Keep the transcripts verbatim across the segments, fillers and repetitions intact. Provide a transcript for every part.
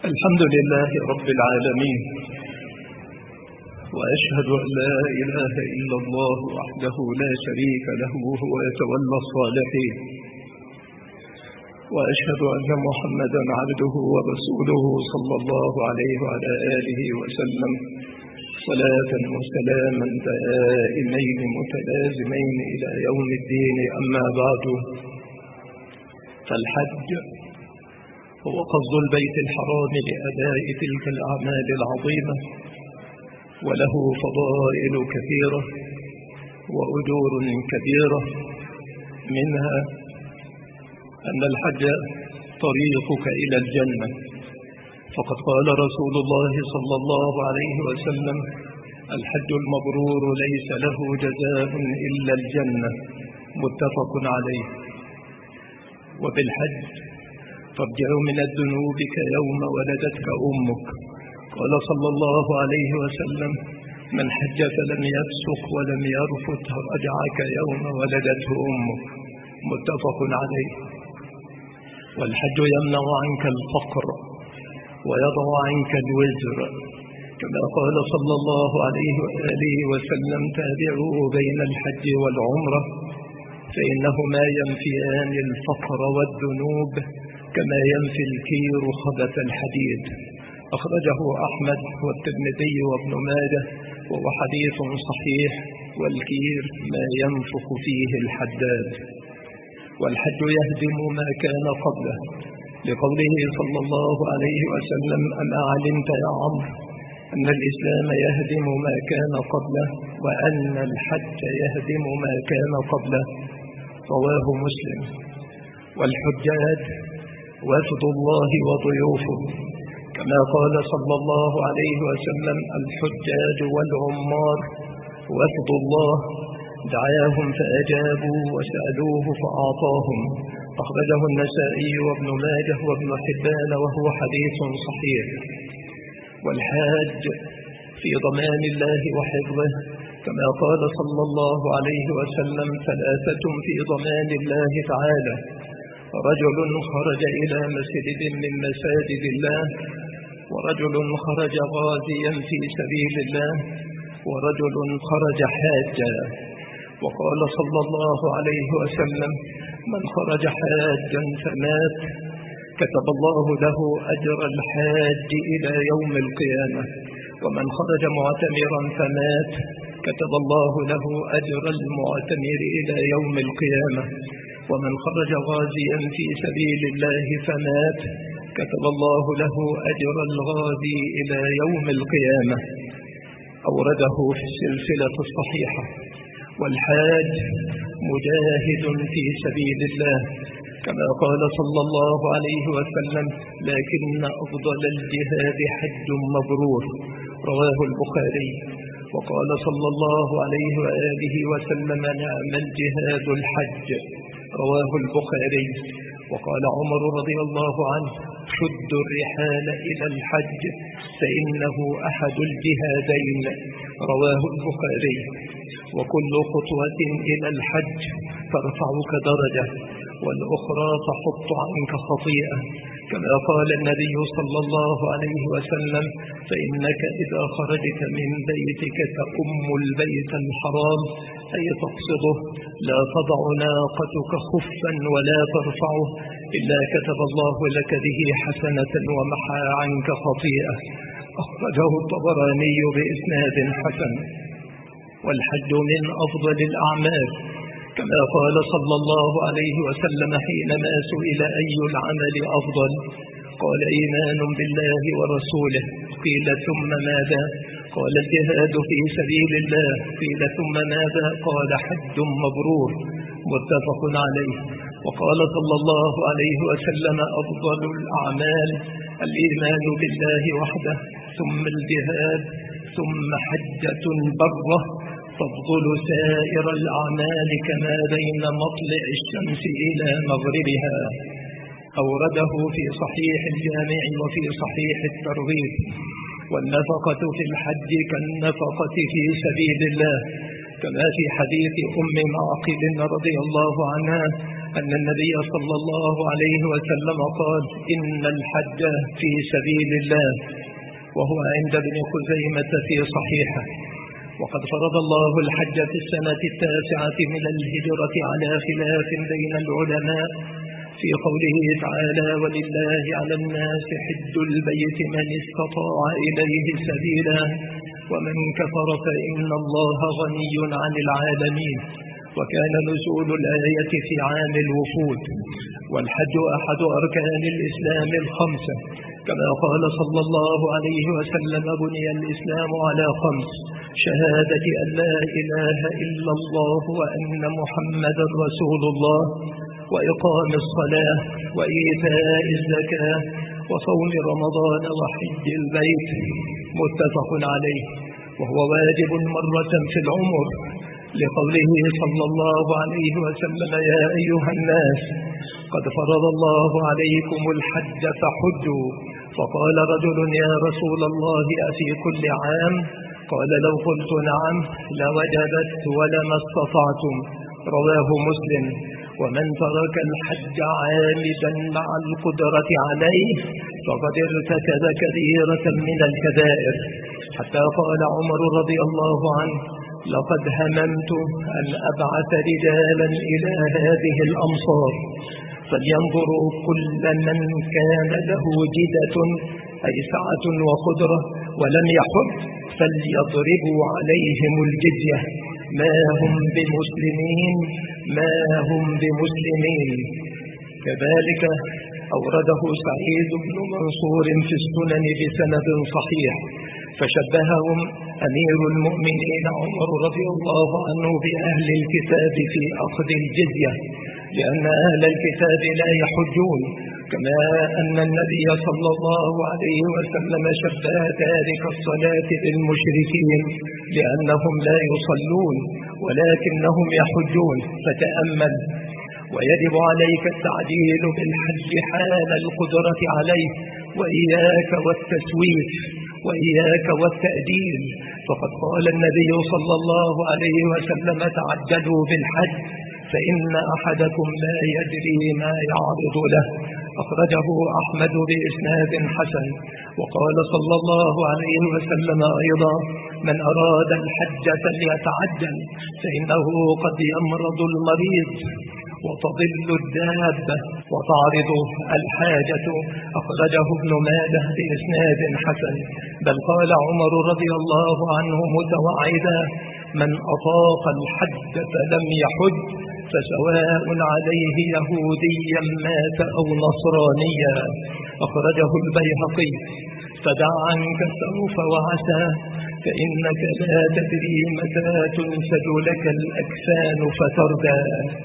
الحمد لله رب العالمين، وأشهد أن لا إله إلا الله وحده لا شريك له وهو يتولى الصالحين، وأشهد أن محمدا عبده ورسوله صلى الله عليه وعلى آله وسلم صلاة وسلاما دائمين متلازمين إلى يوم الدين. أما بعد، فالحج هو قصد البيت الحرام لأداء تلك الأعمال العظيمة، وله فضائل كثيرة وأجور كبيرة، منها أن الحج طريقك إلى الجنة، فقد قال رسول الله صلى الله عليه وسلم: الحج المبرور ليس له جزاء إلا الجنة، متفق عليه. وبالحج ترجع من الذنوب كيوم ولدتك أمك، قال صلى الله عليه وسلم: من حج فلم يفسق ولم يرفث رجع كيوم ولدته أمك، متفق عليه. والحج يمنع عنك الفقر ويضع عنك الوزر، كما قال صلى الله عليه وآله وسلم: تابعوا بين الحج والعمرة فإنهما ينفيان الفقر والذنوب كما ينفي الكير خبث الحديد. أخرجه أحمد والترمذي وابن ماجه، وهو حديث صحيح. والكير ما ينفخ فيه الحداد. والحج يهدم ما كان قبله، لقوله صلى الله عليه وسلم: أما علمت يا عمرو أن الإسلام يهدم ما كان قبله وأن الحج يهدم ما كان قبله؟ رواه مسلم. والحجاج وفد الله وضيوفه، كما قال صلى الله عليه وسلم: الحجاج والعمار وفد الله، دعاهم فأجابوا وسألوه فأعطاهم. أخرجه النسائي وابن ماجه وابن حبان، وهو حديث صحيح. والحاج في ضمان الله وحفظه، كما قال صلى الله عليه وسلم: ثلاثة في ضمان الله تعالى: رجل خرج إلى مسجد من مساجد الله، ورجل خرج غازيا في سبيل الله، ورجل خرج حاجا. وقال صلى الله عليه وسلم: من خرج حاجا فمات كتب الله له أجر الحاج إلى يوم القيامة، ومن خرج معتمرا فمات كتب الله له أجر المعتمر إلى يوم القيامة، ومن خرج غازيا في سبيل الله فمات كتب الله له أجر الغازي إلى يوم القيامة. أورده في السلسلة الصحيحة. والحاج مجاهد في سبيل الله، كما قال صلى الله عليه وسلم: لكن أفضل الجهاد حج مبرور، رواه البخاري. وقال صلى الله عليه وآله وسلم: نعم الجهاد الحج، رواه البخاري. وقال عمر رضي الله عنه: شدوا الرحال إلى الحج فإنه أحد الجهادين، رواه البخاري. وكل خطوة إلى الحج ترفعك درجة، والأخرى تحط عنك خطيئة، كما قال النبي صلى الله عليه وسلم: فإنك إذا خرجت من بيتك تأم البيت الحرام، أي تقصده، لا تضع ناقتك خفا ولا ترفعه إلا كتب الله لك به حسنة ومحى عنك خطيئة. أخرجه الطبراني بإسناد حسن. والحج من أفضل الأعمال، كما قال صلى الله عليه وسلم حينما سئل: أي العمل أفضل؟ قال: إيمان بالله ورسوله. قيل: ثم ماذا؟ قال: الجهاد في سبيل الله. قيل: ثم ماذا؟ قال: حج مبرور، متفق عليه. وقال صلى الله عليه وسلم: أفضل الأعمال الإيمان بالله وحده، ثم الجهاد، ثم حجة برة تفضل سائر الأعمال كما بين مطلع الشمس إلى مغربها. أورده في صحيح الجامع وفي صحيح الترغيب. والنفقة في الحج كالنفقة في سبيل الله، كما في حديث أم معقل رضي الله عنها أن النبي صلى الله عليه وسلم قال: إن الحج في سبيل الله، وهو عند ابن خزيمة في صحيحه. وقد فرض الله الحج في السنة التاسعة من الهجرة على خلاف بين العلماء في قوله تعالى: ولله على الناس حج البيت من استطاع إليه سبيلا ومن كفر فإن الله غني عن العالمين. وكان نزول الآية في عام الوفود. والحج أحد أركان الإسلام الخمسة، كما قال صلى الله عليه وسلم: بني الإسلام على خمس: شهادة أن لا إله إلا الله وأن محمدا رسول الله، وإقام الصلاة، وإيتاء الزكاة، وصوم رمضان، وحج البيت. متفق عليه، وهو واجب مرة في العمر، لقوله صلى الله عليه وسلم: يا أيها الناس قد فرض الله عليكم الحج فحجوا. فقال رجل: يا رسول الله أفي كل عام؟ قال: لو قلت نعم لوجبت ولما استطعتم. رواه مسلم. ومن ترك الحج عامدا مع القدرة عليه فقد ارتكب كبيرة من الكبائر، حتى قال عمر رضي الله عنه: لقد هممت أن أبعث رجالا إلى هذه الأمصار فلينظروا كل من كان له جدة أي سعة وقدرة ولم يحج فليضربوا عليهم الجزية، ما هم بمسلمين ما هم بمسلمين. كذلك أورده سعيد بن منصور في السنن بسند صحيح، فشبههم أمير المؤمنين عمر رضي الله عنه بأهل الكتاب في أخذ الجزية، لأن أهل الكتاب لا يحجون، كما أن النبي صلى الله عليه وسلم شبه تارك الصلاة بالمشركين لأنهم لا يصلون ولكنهم يحجون. فتأمل. ويجب عليك التعجيل بالحج حال القدرة عليه، وإياك والتسويف، وإياك والتأجيل، فقد قال النبي صلى الله عليه وسلم: تعجلوا بالحج فإن أحدكم لا يدري ما يعرض له. أخرجه أحمد بإسناد حسن. وقال صلى الله عليه وسلم أيضا: من أراد الحج فليتعجل فإنه قد يمرض المريض وتضل الدابة وتعرض الحاجة. أخرجه ابن ماجه بإسناد حسن. بل قال عمر رضي الله عنه متوعدا: من أطاق الحج فلم يحج فسواء عليه يهوديا مات أو نصرانيا. أخرجه البيهقي. فدع عنك سوف وعسى فإنك لا تدري متى تنسج لك الأكفان فتردى،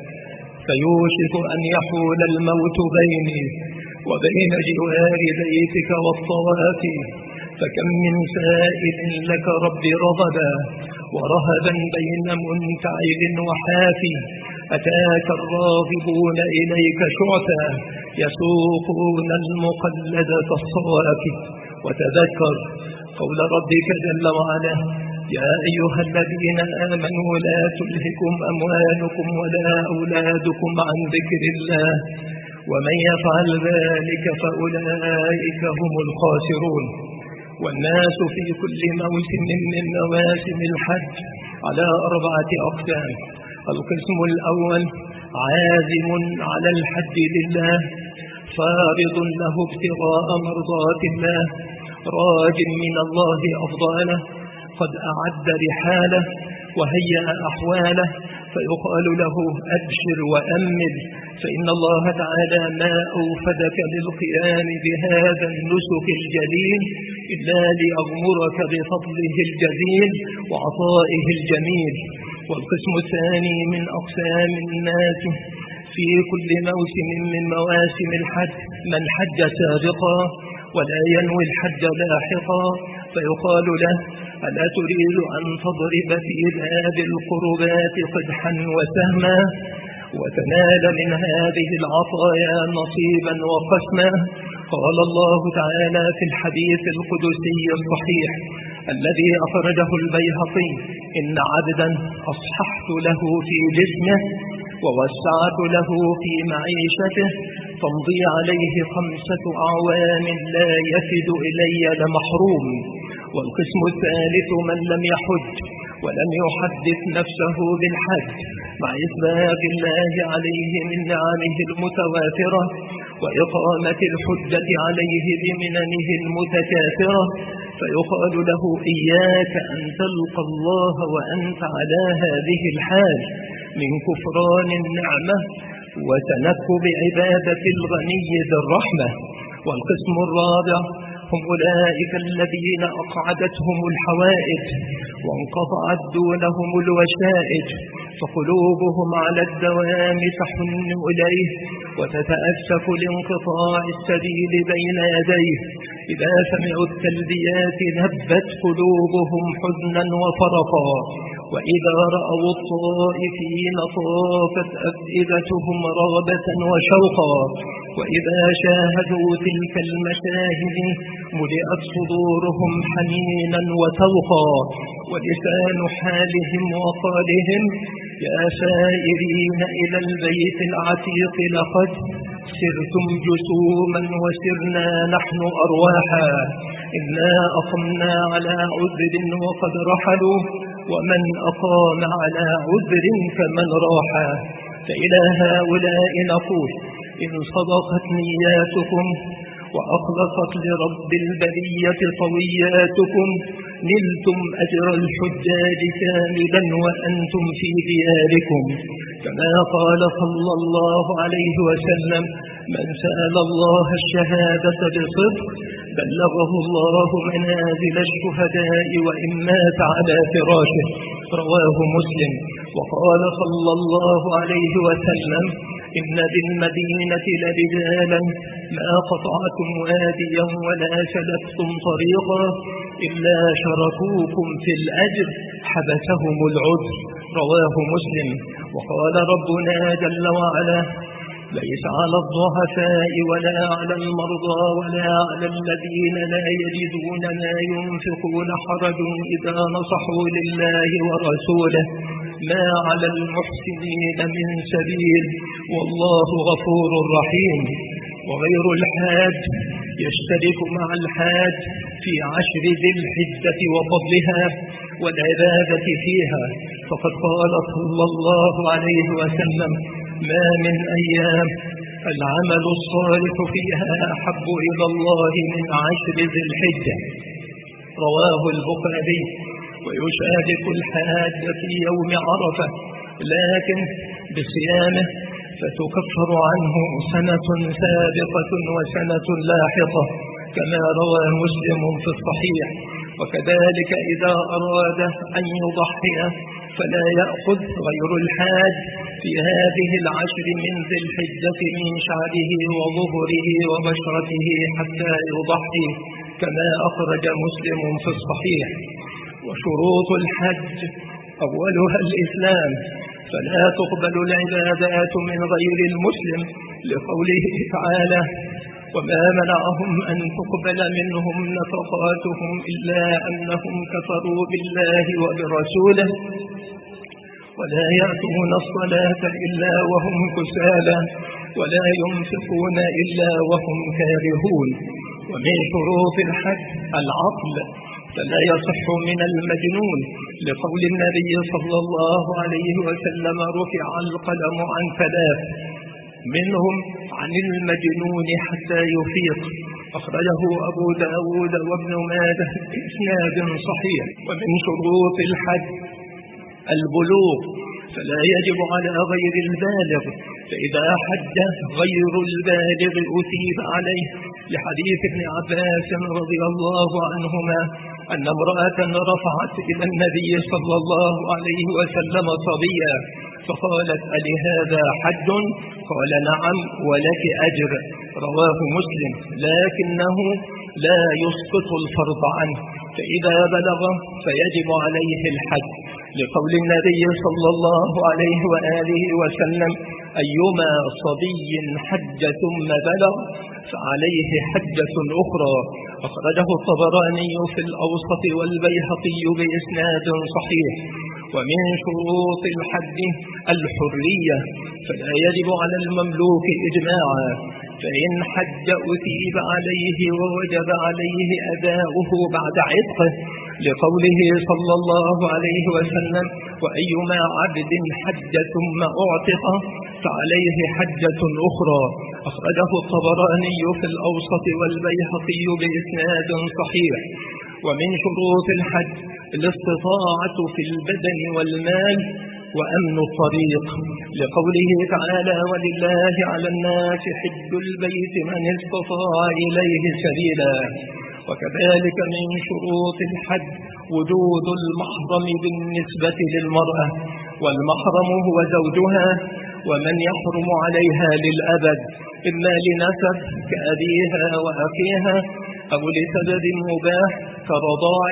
فيوشك أن يحول الموت بيني وبين جوار بيتك والطواف، فكم من سائل لك رب رغبا ورهبا بين منتعل وحافي. أتاك الراغبون إليك شعثا يسوقون المقلدة الصواف. وتذكر قول ربك جل وعلا: يا أيها الذين آمنوا لا تلهكم أموالكم ولا أولادكم عن ذكر الله ومن يفعل ذلك فأولئك هم الخاسرون. والناس في كل موسم من مواسم الحج على أربعة أقسام: القسم الأول عازم على الحج لله فارض له ابتغاء مرضات الله راج من الله أفضاله، قد أعد رحاله وهيأ أحواله، فيقال له: أبشر وأمل، فإن الله تعالى ما أوفدك للقيام بهذا النسك الجليل إلا ليغمرك بفضله الجزيل وعطائه الجميل. والقسم الثاني من أقسام الناس في كل موسم من مواسم الحج من حج سابقا ولا ينوي الحج لاحقا، فيقال له: ألا تريد أن تضرب في باب القربات قدحا وسهما وتنال من هذه العطايا نصيبا وقسما؟ قال الله تعالى في الحديث القدسي الصحيح الذي أخرجه البيهقي: إن عبدا أصححت له في جسمه ووسعت له في معيشته، تمضي عليه خمسة أعوام لا يفد إلي لمحروم. والقسم الثالث من لم يحج ولم يحدث نفسه بالحج مع إسباغ الله عليه من نعمه المتوافرة وإقامة الحجة عليه بمننه المتكاثرة، فيقال له إياك أن تلقى الله وأنت على هذه الحال من كفران النعمة وتنكب عبادة الغني ذي الرحمة. والقسم الرابع هم أولئك الذين أقعدتهم الحوائج وانقطعت دونهم الوشائج، فقلوبهم على الدوام تحن إليه وتتأسف لانقطاع السبيل بين يديه. إذا سمعوا التلبيات نبت قلوبهم حزنا وفرقا، وإذا رأوا الطائفين طافت أفئدتهم رغبة وشوقا، وإذا شاهدوا تلك المشاهد ملئت صدورهم حنينا وتوقا. ولسان حالهم وقالهم يا سائرين إلى البيت العتيق لقد سرتم جسوما وسرنا نحن أرواحا، إنا أقمنا على عذر وقد رحلوا ومن أقام على عذر كمن راحا. فإلى هؤلاء نقول إن صدقت نياتكم وأخلصت لرب البرية طوياتكم نلتم أجر الحجاج كاملا وأنتم في دياركم، كما قال صلى الله عليه وسلم من سأل الله الشهادة بصدق بلغه الله منازل الشهداء وإن مات على فراشه، رواه مسلم. وقال صلى الله عليه وسلم إن بالمدينة لرجالا ما قطعتم واديا ولا سلكتم طريقا إلا شركوكم في الأجر حبسهم العذر، رواه مسلم. وقال ربنا جل وعلا ليس على الضعفاء ولا على المرضى ولا على الذين لا يجدون ما ينفقون حرج إذا نصحوا لله ورسوله ما على المحسنين من سبيل والله غفور رحيم. وغير الحاج يشترك مع الحاج في عشر ذي الحجة وفضلها والعبادة فيها، فقد قال صلى الله عليه وسلم ما من أيام العمل الصالح فيها أحب إلى الله من عشر ذي الحجة، رواه البخاري. ويشارك الحاج في يوم عرفة لكن بصيامه فتكفر عنه سنة سابقة وسنة لاحقة كما روى مسلم في الصحيح. وكذلك إذا أراد أن يضحي فلا يأخذ غير الحاج في هذه العشر من ذي الحجة من شعره وظهره وبشرته حتى يضحي كما أخرج مسلم في الصحيح. وشروط الحج أولها الإسلام، فلا تقبل العبادات من غير المسلم لقوله تعالى وما منعهم أن تقبل منهم نفقاتهم إلا أنهم كفروا بالله وبرسوله ولا يأتون الصلاة إلا وهم كسالى ولا ينفقون إلا وهم كارهون. ومن شروط الحج العقل، فلا يصح من المجنون لقول النبي صلى الله عليه وسلم رفع القلم عن ثلاث منهم عن المجنون حتى يفيق، أخرجه أبو داود وابن ماجه بإسناد صحيح. ومن شروط الحج البلوغ، فلا يجب على غير البالغ، فإذا حج غير البالغ أثيب عليه، لحديث ابن عباس رضي الله عنهما أن امرأة رفعت إلى النبي صلى الله عليه وسلم صبيا فقالت ألهذا حج؟ قال نعم ولك أجر، رواه مسلم، لكنه لا يسقط الفرض عنه، فإذا بلغ فيجب عليه الحج لقول النبي صلى الله عليه وآله وسلم أيما صبي حج ثم بلغ فعليه حجة أخرى، أخرجه الطبراني في الأوسط والبيهقي بإسناد صحيح. ومن شروط الحج الحرية، فلا يجب على المملوك إجماعا، فإن حج أثيب عليه ووجب عليه أداؤه بعد عتقه، لقوله صلى الله عليه وسلم: وأيما عبد حج ثم أعتق فعليه حجة أخرى. أخرجه الطبراني في الأوسط والبيهقي بإسناد صحيح. ومن شروط الحج الاستطاعة في البدن والمال وأمن الطريق، لقوله تعالى: ولله على الناس حج البيت من استطاع إليه سبيلا. وكذلك من شروط الحج وجود المحرم بالنسبة للمرأة، والمحرم هو زوجها ومن يحرم عليها للأبد، إما لنسب كأبيها وأخيها، أو لسبب مباح كرضاع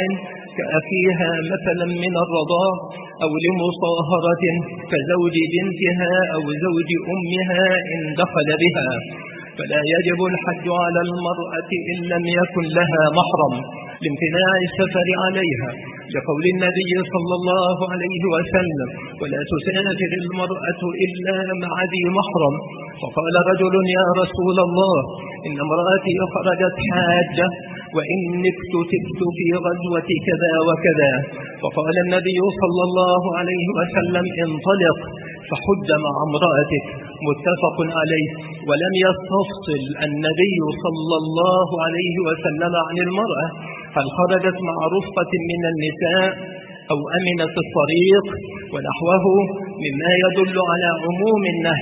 كأخيها مثلا من الرضاع، أو لمصاهرة كزوج بنتها أو زوج أمها إن دخل بها، فلا يجب الحج على المرأة إن لم يكن لها محرم لامتناع السفر عليها، لقول النبي صلى الله عليه وسلم: ولا تسافر المرأة إلا مع ذي محرم. فقال رجل: يا رسول الله، إن امرأتي خرجت حاجة وإني اكتتبت في غزوة كذا وكذا. فقال النبي صلى الله عليه وسلم: انطلق فحج مع امرأتك، متفق عليه. ولم يستفصل النبي صلى الله عليه وسلم عن المرأة هل خرجت مع رفقة من النساء أو أمنت الطريق ونحوه مما يدل على عموم النهي،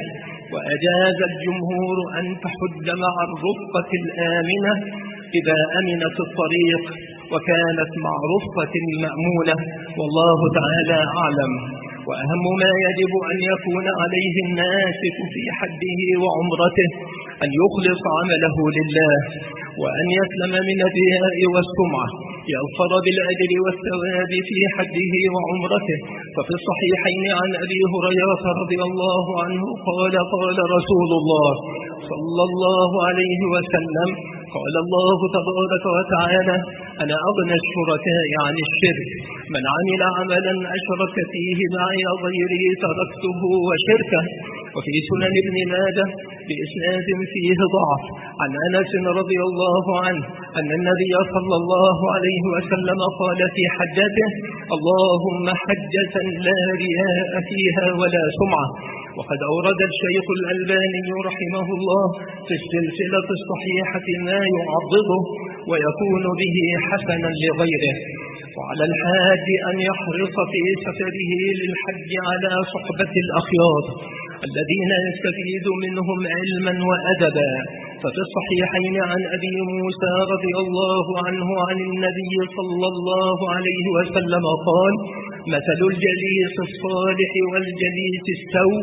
وأجاز الجمهور أن تحج مع الرفقة الآمنة إذا أمنت الطريق وكانت مع رفقة مأمونة، والله تعالى أعلم. وأهم ما يجب أن يكون عليه الناسك في حجه وعمرته أن يخلص عمله لله، وأن يسلم من الرياء والسمعة، يظفر بالأجر والثواب في حجه وعمرته. ففي الصحيحين عن أبي هريرة رضي الله عنه قال: قال رسول الله صلى الله عليه وسلم: قال الله تبارك وتعالى: أنا أغنى الشركاء عن الشرك، من عمل عملا أشرك فيه معي غيري تركته وشركه. وفي سنن ابن ماجه بإسناد فيه ضعف عن أنس رضي الله عنه أن النبي صلى الله عليه وسلم قال في حجته: اللهم حجة لا رياء فيها ولا سمعة. وقد أورد الشيخ الألباني رحمه الله في السلسلة الصحيحة ما يعضده ويكون به حسنا لغيره. وعلى الحاج أن يحرص في سفره للحج على صحبة الأخيار الذين يستفيد منهم علما وأدبا. ففي الصحيحين عن أبي موسى رضي الله عنه عن النبي صلى الله عليه وسلم قال: مثل الجليس الصالح والجليس السوء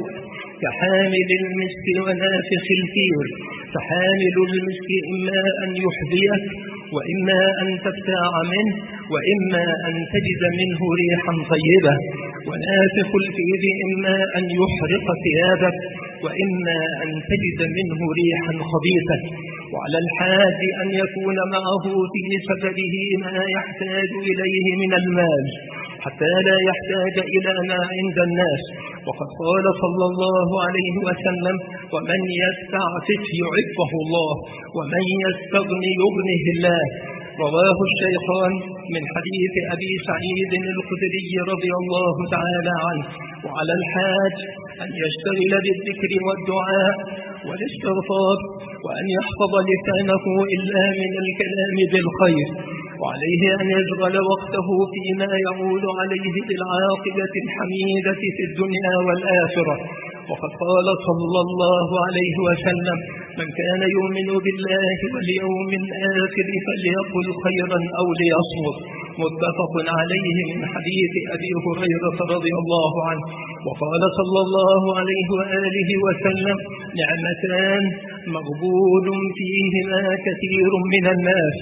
كحامل المسك ونافخ الكير، فحامل المسك إما أن يحذيك وإما أن تبتاع منه وإما أن تجد منه ريحا طيبة، ونافخ الكير إما أن يحرق ثيابك وإما أن تجد منه ريحا خبيثة. وعلى الحاج أن يكون معه في سفره ما يحتاج إليه من المال حتى لا يحتاج إلى ما عند الناس، وقد قال صلى الله عليه وسلم: ومن يستعفف يعفه الله ومن يستغني يغنه الله. رواه الشيخان من حديث أبي سعيد الخدري رضي الله تعالى عنه. وعلى الحاج أن يشتغل بالذكر والدعاء والاستغفار، وأن يحفظ لسانه إلا من الكلام بالخير، وعليه أن يشغل وقته فيما يعود عليه بالعاقبة الحميدة في الدنيا والآخرة. وقد قال صلى الله عليه وسلم: من كان يؤمن بالله واليوم الآخر فليقل خيرا أو ليصمت، متفق عليه من حديث أبي هريرة رضي الله عنه. وقال صلى الله عليه وآله وسلم: نعمتان مغبون فيهما كثير من الناس،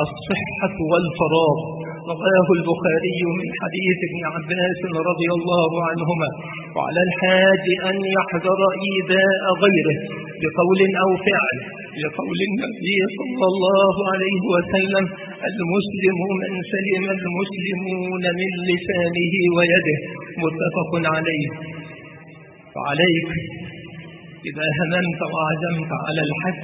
الصحة والفراغ. رواه البخاري من حديث ابن عباس رضي الله عنهما. وعلى الحاج أن يحذر إيذاء غيره بقول أو فعل، لقول النبي صلى الله عليه وسلم: المسلم من سلم المسلمون من لسانه ويده، متفق عليه. فعليك إذا هممت وعزمت على الحج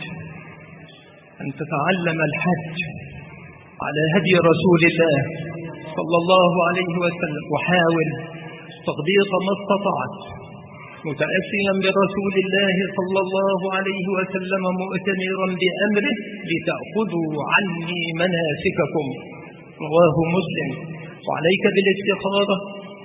أن تتعلم الحج على هدي رسول الله صلى الله عليه وسلم، وحاول تطبيق ما استطعت متأسيا برسول الله صلى الله عليه وسلم مؤتمرا بأمره لتأخذوا عني مناسككم. رواه مسلم. وعليك بالاستخارة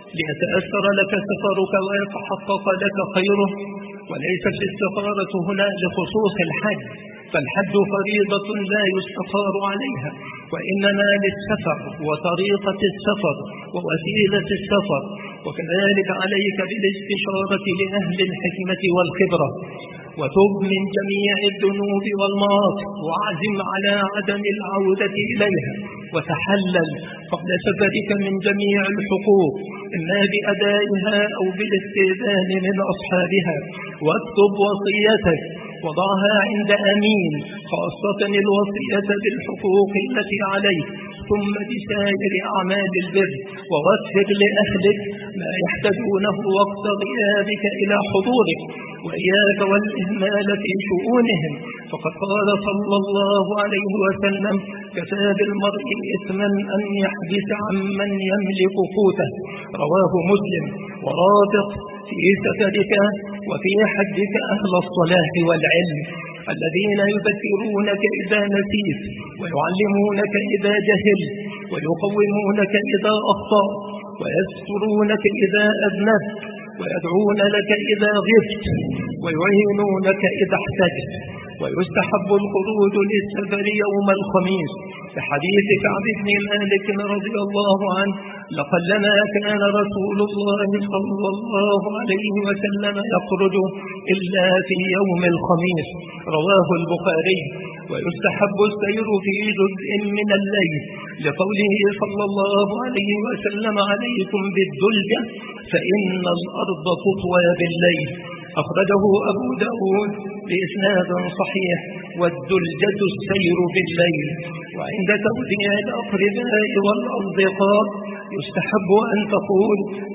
ليتأثر لك سفرك ويتحقق لك خيره، وليست الاستخارة هنا لخصوص الحج، فالحج فريضة لا يستخار عليها، وإنما للسفر وطريقة السفر ووسيلة السفر. وكذلك عليك بالاستشارة لأهل الحكمة والخبرة، وتب من جميع الذنوب والمعاصي واعزم على عدم العودة إليها، وتحلل قبل سفرك من جميع الحقوق إما بأدائها أو بالاستئذان من أصحابها، واكتب وصيتك وضعها عند أمين، خاصة الوصية بالحقوق التي عليك، ثم بسائر أعمال البر، ووفر لأهلك ما يحتاجونه وقت غيابك إلى حضورك، وإياك والإهمال في شؤونهم، فقد قال صلى الله عليه وسلم: كفى بالمرء إثما أن يحبس عمن يملك قوته. رواه مسلم. ورافق في سفرك وفي حجك أهل الصلاح والعلم الذين يذكرونك إذا نسيت، ويعلمونك إذا جهلت، ويقومونك إذا أخطأت، ويسترونك إذا أذنبت، ويدعون لك إذا غبت، ويعينونك إذا احتجت. ويستحب الخروج للسفر يوم الخميس، في حديث كعب بن مالك رضي الله عنه: لقلما كان رسول الله صلى الله عليه وسلم يخرج إلا في يوم الخميس. رواه البخاري. ويستحب السير في جزء من الليل، لقوله صلى الله عليه وسلم: عليكم بالدلجة فإن الأرض تطوى بالليل. أخرجه أبو داود بإسناد صحيح. والدلجة السير بالليل. وعند توديع الأقرباء والأصدقاء يستحب أن تقول: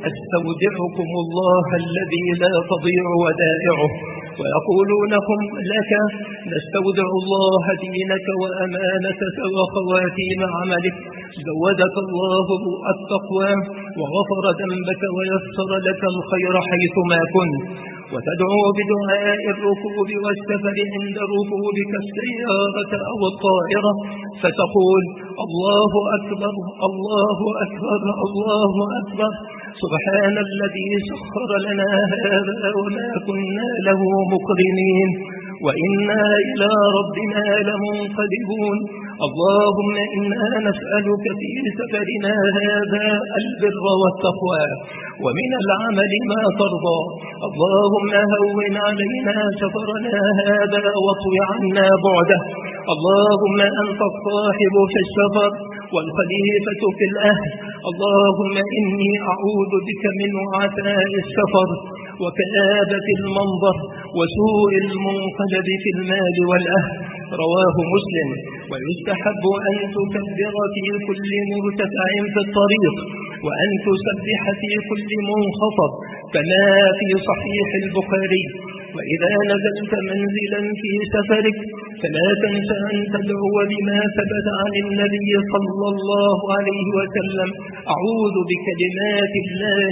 أستودعكم الله الذي لا تضيع ودائعه. ويقولونهم لك: نستودع الله دينك وأمانتك وخواتيم عملك، زودك الله التقوى وغفر ذنبك ويسر لك الخير حيثما كنت. وتدعو بدعاء الركوب والسفر عند ركوبك السيارة أو الطائرة، فتقول: الله أكبر الله أكبر الله أكبر، سبحان الذي سخر لنا هذا وما كنا له مقرنين، وإنا إلى ربنا لمنقلبون. اللهم إنا نسألك في سفرنا هذا البر والتقوى، ومن العمل ما ترضى. اللهم هون علينا سفرنا هذا واطوي عنا بعده. اللهم أنت الصاحب في السفر والخليفة في الأهل. اللهم إني أعوذ بك من وعثاء السفر وكآبة المنظر وسوء المنقلب في المال والأهل. رواه مسلم. ويستحب أن تكبر في كل مرتفع في الطريق، وأن تسبح في كل منخفض، كما في صحيح البخاري: وإذا نزلت منزلا في سفرك فلا تنس أن تدعو بما ثبت عن النبي صلى الله عليه وسلم: أعوذ بكلمات الله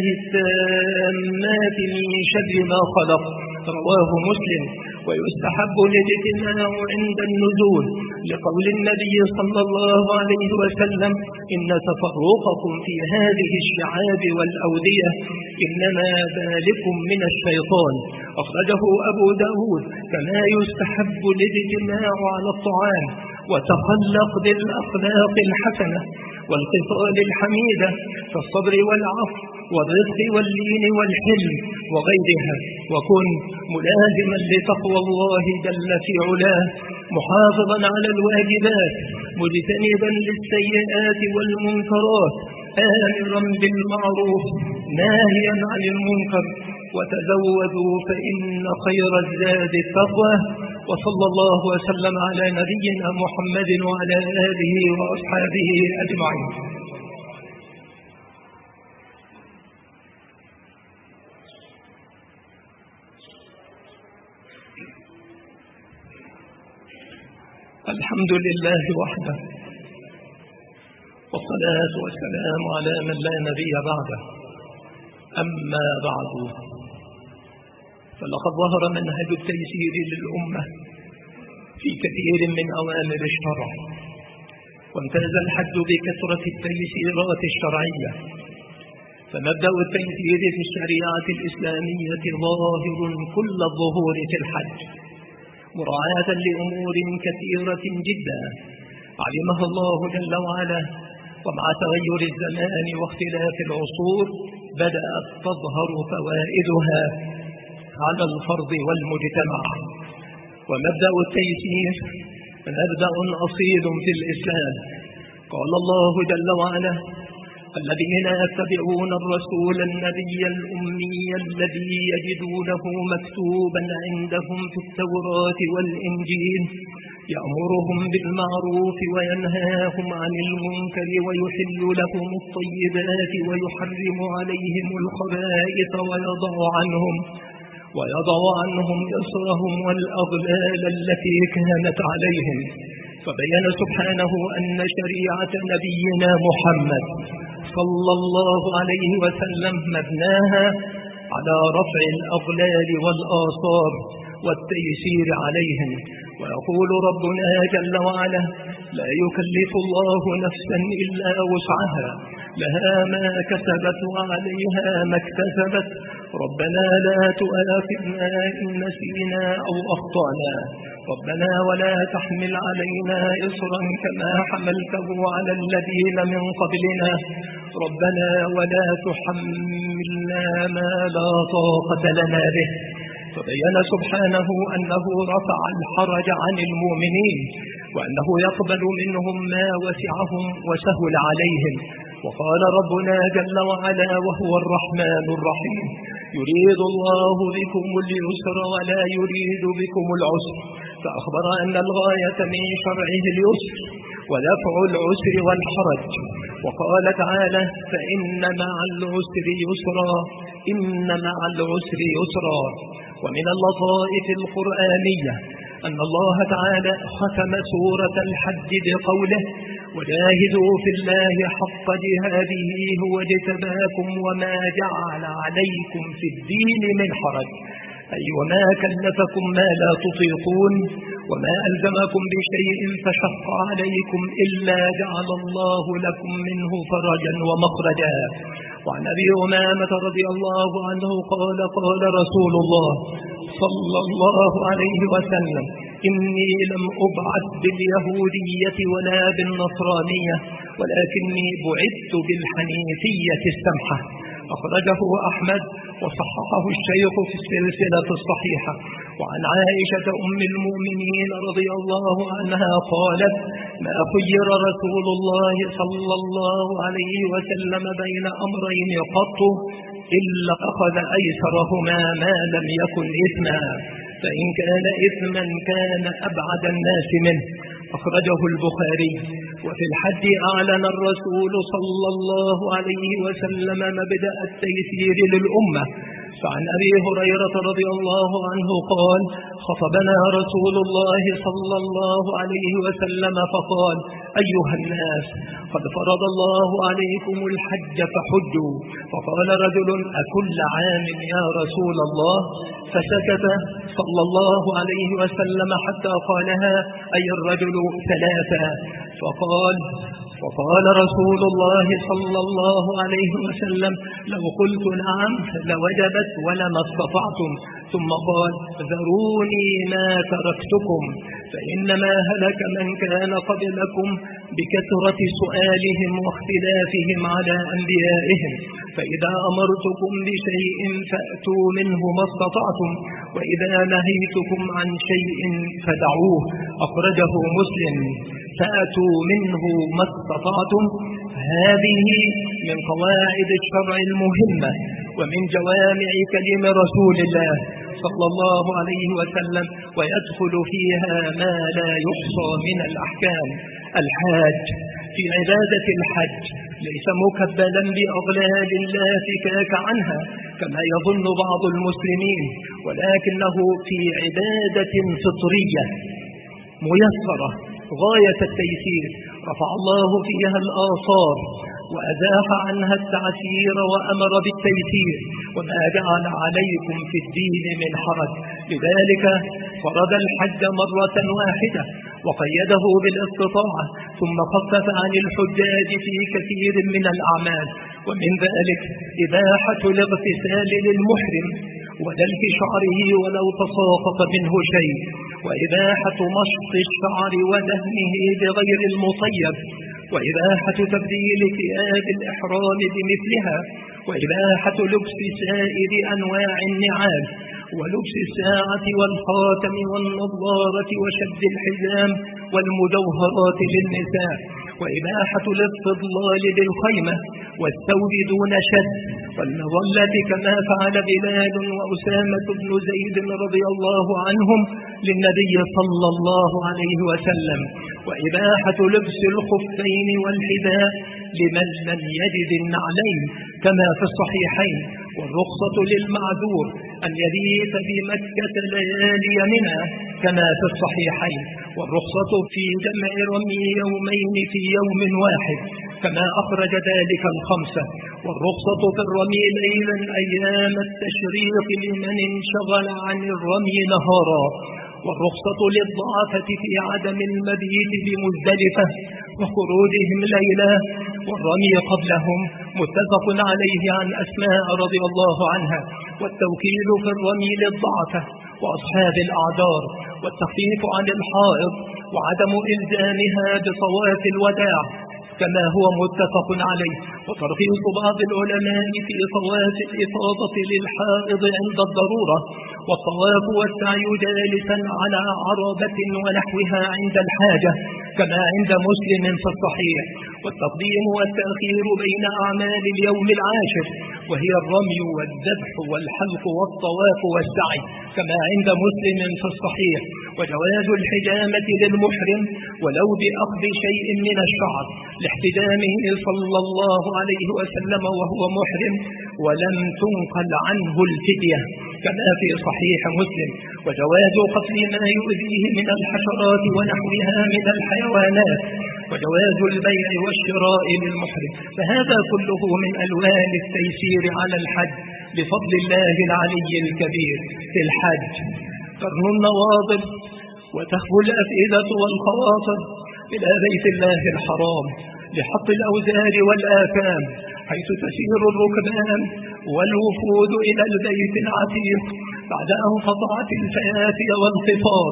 التامات من شر ما خلق. رواه مسلم. ويستحب الاجتماع عند النزول، لقول النبي صلى الله عليه وسلم: إن تفرقكم في هذه الشعاب والأودية إنما ذلكم من الشيطان. أخرجه أبو داود. كما يستحب الاجتماع على الطعام، وتخلق بالأخلاق الحسنة والخصال الحميدة كالصبر والعفو والرزق واللين والحلم وغيرها، وكن ملازما لتقوى الله جل في علاه، محافظا على الواجبات، مجتنبا للسيئات والمنكرات، آمرا بالمعروف ناهيا عن المنكر، وتزودوا فإن خير الزاد التقوى. وصلى الله وسلم على نبينا محمد وعلى آله وأصحابه أجمعين. الحمد لله وحده، والصلاة والسلام على من لا نبي بعده. أما بعد، فلقد ظهر منهج التيسير للأمة في كثير من أوامر الشرع، وامتاز الحج بكثرة التيسيرات الشرعية. فمبدأ التيسير في الشريعة الإسلامية ظاهر كل الظهور في الحج، مراعاة لأمور كثيرة جدا علمها الله جل وعلا، ومع تغير الزمان واختلاف العصور بدأت تظهر فوائدها على الفرد والمجتمع. ومبدأ التيسير مبدأ أصيل في الإسلام. قال الله جل وعلا: الذين يتبعون الرسول النبي الأمي الذي يجدونه مكتوبا عندهم في التوراة والإنجيل يأمرهم بالمعروف وينهاهم عن المنكر ويحل لهم الطيبات ويحرم عليهم الخبائث ويضع عنهم ويضع عنهم إصرهم والأغلال التي كانت عليهم. فبين سبحانه أن شريعة نبينا محمد صلى الله عليه وسلم مبناها على رفع الأغلال والآثار والتيسير عليهم. ويقول ربنا جل وعلا: لا يكلف الله نفسا إلا وسعها، لها ما كسبت وعليها ما اكتسبت، ربنا لا تؤاخذنا إن نسينا أو أخطأنا، ربنا ولا تحمل علينا إصرا كما حملته على الذين من قبلنا، ربنا ولا تحملنا ما لا طاقة لنا به. فبين سبحانه أنه رفع الحرج عن المؤمنين، وأنه يقبل منهم ما وسعهم وسهل عليهم. وقال ربنا جل وعلا وهو الرحمن الرحيم: يريد الله بكم اليسر ولا يريد بكم العسر. فأخبر أن الغاية من شرعه اليسر ودفع العسر والحرج. وقال تعالى: فإن مع العسر يسرا، إن مع العسر يسرا. ومن اللطائف القرآنية أن الله تعالى ختم سورة الحج بقوله: وجاهدوا في الله حق جهاده هو اجتباكم وما جعل عليكم في الدين من حرج، أي وما كلفكم ما لا تطيقون وما ألزمكم بشيء فشق عليكم إلا جعل الله لكم منه فرجا ومخرجا. وعن أبي أمامة رضي الله عنه قال: قال رسول الله صلى الله عليه وسلم: إني لم أبعث باليهودية ولا بالنصرانية ولكني بعثت بالحنيفية السمحة. أخرجه أحمد وصححه الشيخ في السلسلة الصحيحة. وعن عائشة أم المؤمنين رضي الله عنها قالت: ما خير رسول الله صلى الله عليه وسلم بين أمرين قط إلا أخذ أيسرهما ما لم يكن إثما، فإن كان إثما كان أبعد الناس منه. أخرجه البخاري. وفي الحج أعلن الرسول صلى الله عليه وسلم مبدأ التيسير للأمة. فعن أبي هريرة رضي الله عنه قال: خطبنا رسول الله صلى الله عليه وسلم فقال: أيها الناس، قد فرض الله عليكم الحج فحجوا. فقال رجل: أكل عام يا رسول الله؟ فسكت صلى الله عليه وسلم حتى قالها أي الرجل ثلاثة. فقال وقال رسول الله صلى الله عليه وسلم: لو قلت نعم لوجبت ولما استطعتم. ثم قال: ذروني ما تركتكم، فإنما هلك من كان قبلكم بكثرة سؤالهم واختلافهم على أنبيائهم، فإذا أمرتكم بشيء فأتوا منه ما استطعتم، وإذا نهيتكم عن شيء فدعوه. أخرجه مسلم. فأتوا منه ما استطعتم، هذه من قواعد الشرع المهمة ومن جوامع كلم رسول الله صلى الله عليه وسلم، ويدخل فيها ما لا يحصى من الأحكام. الحاج في عبادة الحج ليس مكبلا بأغلال لا فكاك عنها كما يظن بعض المسلمين، ولكنه في عبادة فطرية ميسرة غاية التيسير، رفع الله فيها الآثار وأزاح عنها التعسير وأمر بالتيسير، وما جعل عليكم في الدين من حرج. لذلك فرض الحج مرة واحدة وقيده بالاستطاعة، ثم خفف عن الحجاج في كثير من الأعمال، ومن ذلك إباحة الاغتسال للمحرم ودلك شعره ولو تساقط منه شيء، وإباحة مشط الشعر ودهنه بغير المطيب، وإباحة تبديل ثياب الإحرام بمثلها، وإباحة لبس سائر أنواع النعال، ولبس الساعة والخاتم والنظارة وشد الحزام والمجوهرات للنساء، وإباحة الاستظلال بالخيمة والثوب دون شد والمظلة كما فعل بلال وأسامة بن زيد رضي الله عنهم للنبي صلى الله عليه وسلم، وإباحة لبس الخفين والحذاء لمن لم يجد النعلين كما في الصحيحين، والرخصة للمعذور أن يبيت بمكة ليالي منى كما في الصحيحين، والرخصة في جمع رمي يومين في يوم واحد كما أخرج ذلك الخمسة، والرخصة في الرمي ليلا أيام التشريق لمن انشغل عن الرمي نهارا، والرخصة للضعفة في عدم المبيت بمزدلفة وخروجهم ليلا والرمي قبلهم، متفق عليه عن أسماء رضي الله عنها، والتوكيل في الرمي للضعفة وأصحاب الأعذار، والتخفيف عن الحائض وعدم إلزامها بطواف الوداع كما هو متفق عليه، وترخيص بعض العلماء في طواف الإفاضة للحائض عند الضرورة، والطواف والسعي جالسا على عربة ونحوها عند الحاجة كما عند مسلم في الصحيح، والتقديم والتأخير بين أعمال اليوم العاشر وهي الرمي والذبح والحلق والطواف والسعي كما عند مسلم في الصحيح، وجواز الحجامة للمحرم ولو بأخذ شيء من الشعر لاحتجامه صلى الله عليه وسلم وهو محرم ولم تنقل عنه الفدية كما في صحيح مسلم، وجواز قتل ما يؤذيه من الحشرات ونحوها من الحيوانات، وجواز البيع والشراء للمحرم. فهذا كله من ألوان التيسير على الحج بفضل الله العلي الكبير. في الحج ترن النواظر وتخفو الأفئدة والخواطر إلى بيت الله الحرام لحط الأوزار والآثام، حيث تسير الركبان والوفود إلى البيت العتيق بعد أن قطعت الفيافي والقفار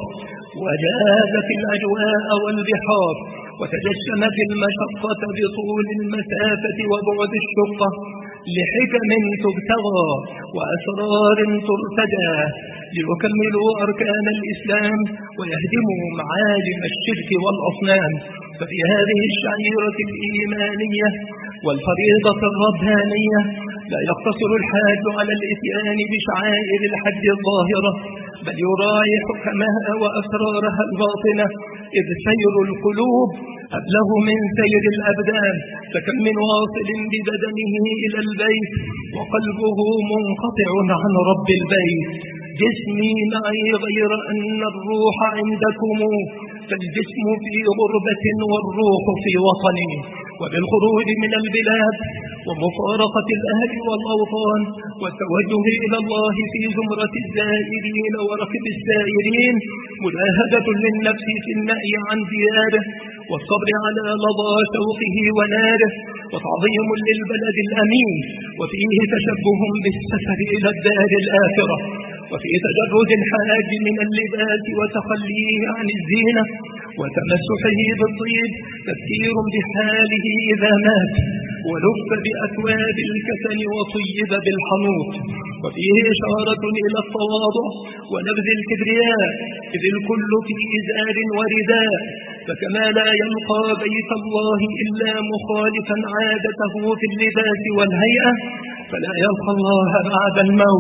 وجازت الأجواء والبحار، وتجشمت المشقة بطول المسافة وبعد الشقة لحكم تبتغى وأسرار ترتجى ليكملوا أركان الإسلام ويهدموا معالم الشرك والأصنام. ففي هذه الشعيرة الإيمانية والفريضة الربانية لا يقتصر الحاج على الإتيان بشعائر الحج الظاهرة، بل يراعي حكمها وأسرارها الباطنة، إذ سير القلوب أبلغ من سير الأبدان، فكم من واصل ببدنه إلى البيت وقلبه منقطع عن رب البيت. جسمي معي غير أن الروح عندكم، فالجسم في غربة والروح في وطني. وبالخروج من البلاد ومفارقة الأهل والأوطان والتوجه إلى الله في زمرة الزائرين وركب السائرين مجاهدة للنفس في النهي عن دياره والصبر على لظى شوقه وناره، وتعظيم للبلد الأمين، وفيه تشبه بالسفر إلى الدار الآخرة، وفي تجرد الحاج من اللباس وتخليه عن الزينة وتمسحه بالطيب تذكير بحاله إذا مات، ولف بأثواب الكفن وطيب بالحنوط، وفيه إشارة إلى التواضع ونبذ الكبرياء، إذ الكل في إزار ورداء، فكما لا يلقى بيت الله إلا مخالفا عادته في اللباس والهيئة، فلا يلقى الله بعد الموت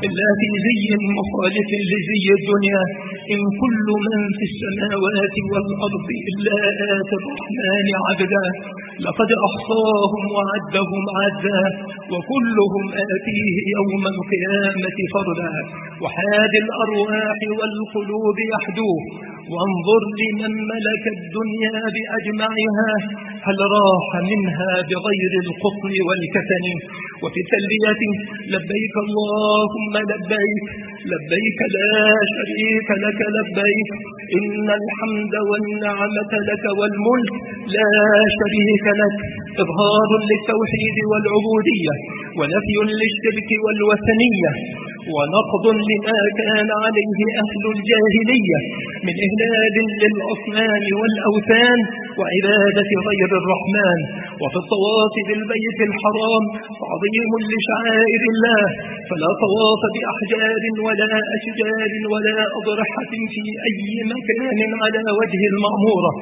إلا في زي مخالف لزي الدنيا، إن كل من في السماوات والأرض إلا آتي الرحمن عبدا، لقد أحصاهم وعدهم عدا، وكلهم آتيه يوم القيامة فردا، وحاد الأرواح والقلوب يحدوه، وانظر لمن ملك الدنيا بأجمعها، هل راح منها بغير القطن والكفن. وفي التلبية لبيك اللهم لبيك، لبيك لا شريك لك لبيك، إن الحمد والنعمة لك والملك لا شريك لك، إظهار للتوحيد والعبودية، ونفي للشرك والوثنية، ونقض لما كان عليه أهل الجاهلية من إهلال للأصنام والأوثان وعبادة غير الرحمن. وفي الطواف بالبيت الحرام تعظيم لشعائر الله، فلا طواف بأحجار ولا أشجار ولا أضرحة في أي مكان على وجه المعمورة،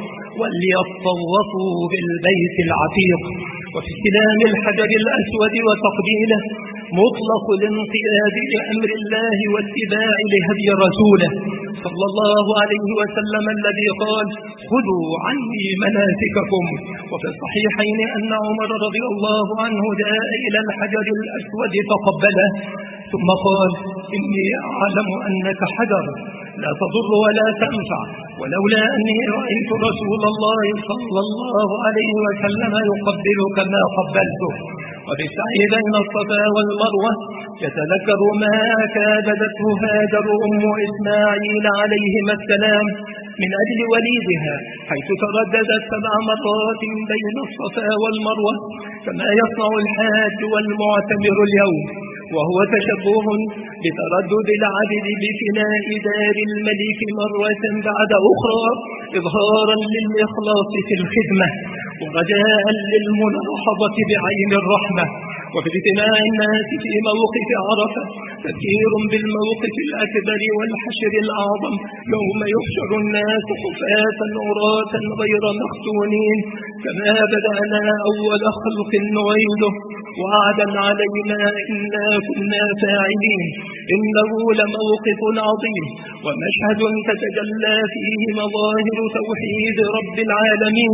وليطوفوا بالبيت العتيق. وفي استلام الحجر الأسود وتقبيله مطلق الانقياد لأمر الله واتباع لهدي رسوله صلى الله عليه وسلم الذي قال: خذوا عني مناسككم. وفي الصحيحين أن عمر رضي الله عنه جاء إلى الحجر الأسود فقبله، ثم قال: إني أعلم أنك حجر لا تضر ولا تنفع، ولولا أني رأيت رسول الله صلى الله عليه وسلم يقبلك ما قبلته. وفي السعي بين الصفا والمروة يتذكر ما كابدته هاجر أم إسماعيل عليهما السلام من أجل وليدها، حيث ترددت سبع مرات بين الصفا والمروة كما يصنع الحاج والمعتمر اليوم، وهو تشبه بتردد العبد بفناء دار الملك مرة بعد أخرى، إظهارا للإخلاص في الخدمة ورجاء للملاحظة بعين الرحمة. وفي اجتماع الناس في موقف عرفة تذكير بالموقف الأكبر والحشر الأعظم، يوم يحشر الناس حفاة عراة غير مختونين، كما بدأنا أول خلق نعيده وعدا علينا إنا كنا فاعلين. إنه لموقف عظيم ومشهد تتجلى فيه مظاهر توحيد رب العالمين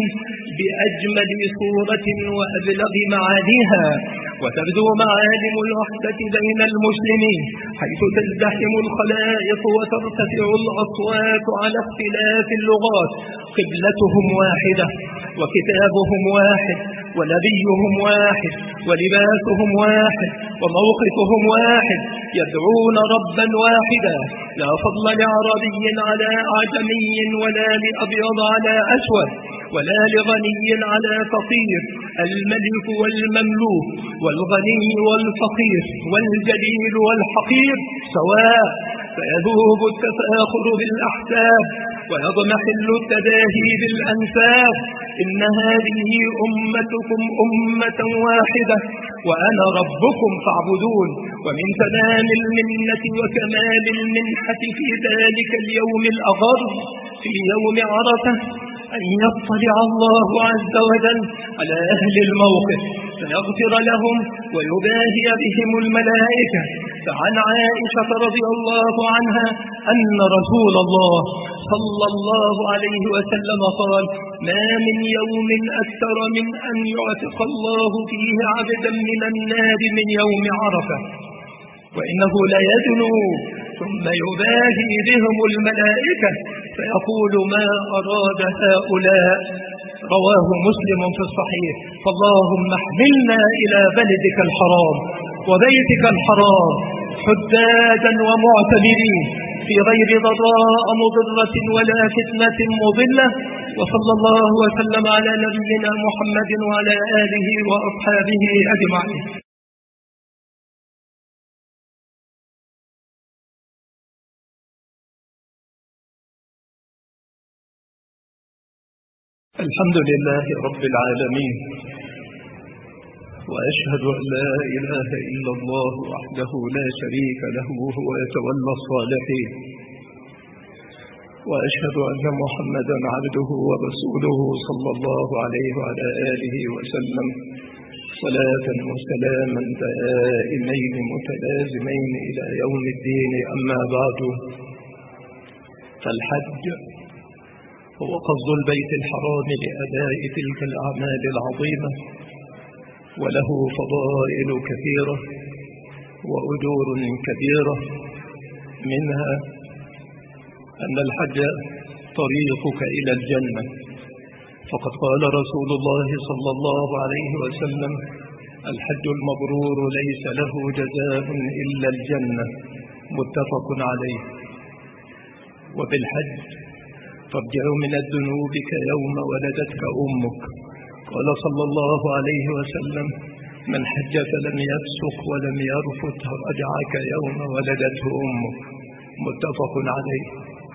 بأجمل صورة وأبلغ معانيها، وتبدو معالم الوحدة بين المسلمين، حيث تزدحم الخلائق وترتفع الأصوات على اختلاف اللغات، قبلتهم واحدة وكتابهم واحد ونبيهم واحد ولباسهم واحد وموقفهم واحد، يدعون ربا واحدا، لا فضل لعربي على أعجمي ولا لأبيض على أسود ولا لغني على فقير، الملك والمملوك والغني والفقير والجليل والحقير سواء، فيذوب التفاخر بالأحساب ويضمحل التداهي بالأنساب. إن هذه أمتكم أمة واحدة وأنا ربكم فاعبدون. ومن تمام المنة وكمال المنحة في ذلك اليوم الأغر في يوم عرفة أن يطلع الله عز وجل على أهل الموقف فيغفر لهم ويباهي بهم الملائكة. فعن عائشة رضي الله عنها أن رسول الله صلى الله عليه وسلم قال: ما من يوم أكثر من أن يعتق الله فيه عبدا من النار من يوم عرفة، وإنه ليدنو ثم يباهي بهم الملائكة فيقول: ما أراد هؤلاء؟ رواه مسلم في الصحيح. فاللهم احملنا إلى بلدك الحرام وبيتك الحرام حجاجا ومعتمرين في غير ضراء مضرة ولا فتنة مضلة. وصلى الله وسلم على نبينا محمد وعلى آله وأصحابه أجمعين. الحمد لله رب العالمين، وأشهد أن لا إله إلا الله وحده لا شريك له وهو يتولى الصالحين، وأشهد أن محمدا عبده ورسوله صلى الله عليه وعلى آله وسلم، صلاة وسلاما دائمين متلازمين إلى يوم الدين. أما بعد، فالحج هو قصد البيت الحرام لأداء تلك الأعمال العظيمة، وله فضائل كثيرة وأجور كبيرة، منها أن الحج طريقك إلى الجنة، فقد قال رسول الله صلى الله عليه وسلم: الحج المبرور ليس له جزاء إلا الجنة، متفق عليه. وبالحج ترجع من الذنوب كيوم ولدتك أمك، قال صلى الله عليه وسلم: من حج فلم يفسق ولم يرفث رجع كيوم ولدته أمك، متفق عليه.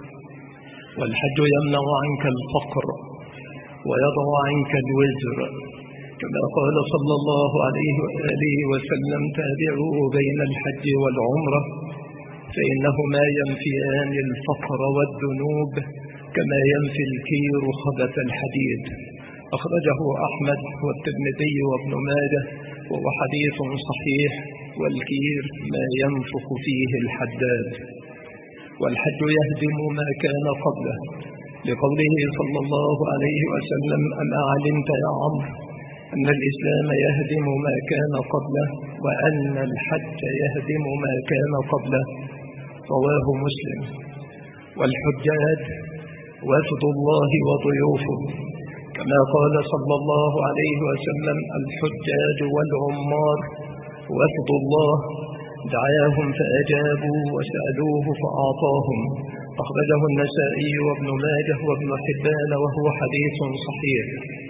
والحج يمنع عنك الفقر ويضع عنك الوزر، كما قال صلى الله عليه وآله وسلم: تابعوا بين الحج والعمرة فإنهما ينفيان الفقر والذنوب كما ينفي الكير خبث الحديد. أخرجه أحمد والترمذي وابن ماجه، وهو حديث صحيح. والكير ما ينفخ فيه الحداد. والحج يهدم ما كان قبله، لقوله صلى الله عليه وسلم: أما علمت يا عمرو أن الإسلام يهدم ما كان قبله وأن الحج يهدم ما كان قبله؟ رواه مسلم. والحجاج وفد الله وضيوفه، كما قال صلى الله عليه وسلم: الحجاج والعمار وفد الله، دعاهم فأجابوا وسألوه فأعطاهم. أخرجه النسائي وابن ماجه وابن حبان، وهو حديث صحيح.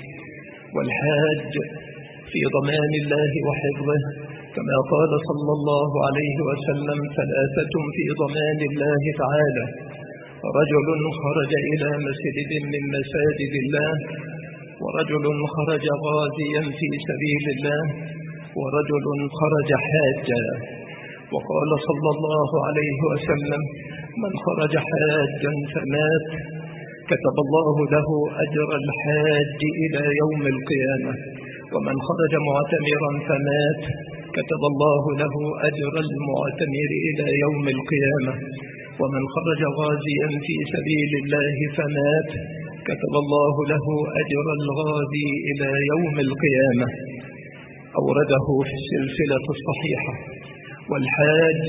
والحاج في ضمان الله وحفظه، كما قال صلى الله عليه وسلم: ثلاثة في ضمان الله تعالى: رجل خرج إلى مسجد من مساجد الله، ورجل خرج غازيا في سبيل الله، ورجل خرج حاجا. وقال صلى الله عليه وسلم: من خرج حاجا فمات كتب الله له أجر الحاج إلى يوم القيامة، ومن خرج معتمرا فمات كتب الله له أجر المعتمر إلى يوم القيامة، ومن خرج غازيا في سبيل الله فمات كتب الله له أجر الغازي إلى يوم القيامة. أورده في السلسلة الصحيحة. والحاج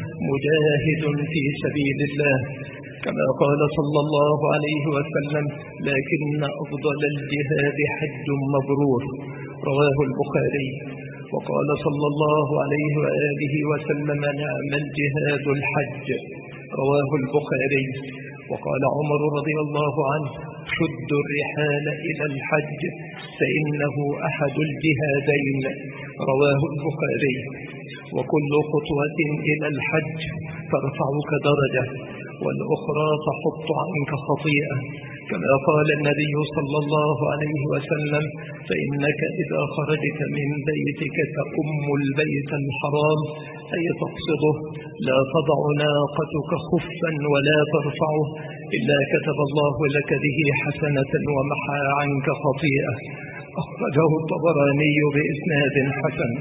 مجاهد في سبيل الله، كما قال صلى الله عليه وسلم: لكن أفضل الجهاد حج مبرور، رواه البخاري. وقال صلى الله عليه وآله وسلم: نعم الجهاد الحج، رواه البخاري. وقال عمر رضي الله عنه: شدوا الرحال إلى الحج فإنه أحد الجهادين، رواه البخاري. وكل خطوة إلى الحج ترفعك درجة، والأخرى تحط عنك خطيئة، كما قال النبي صلى الله عليه وسلم: فإنك إذا خرجت من بيتك تأم البيت الحرام، أي تقصده، لا تضع ناقتك خفا ولا ترفعه إلا كتب الله لك به حسنة ومحى عنك خطيئة. أخرجه الطبراني بإسناد حسن.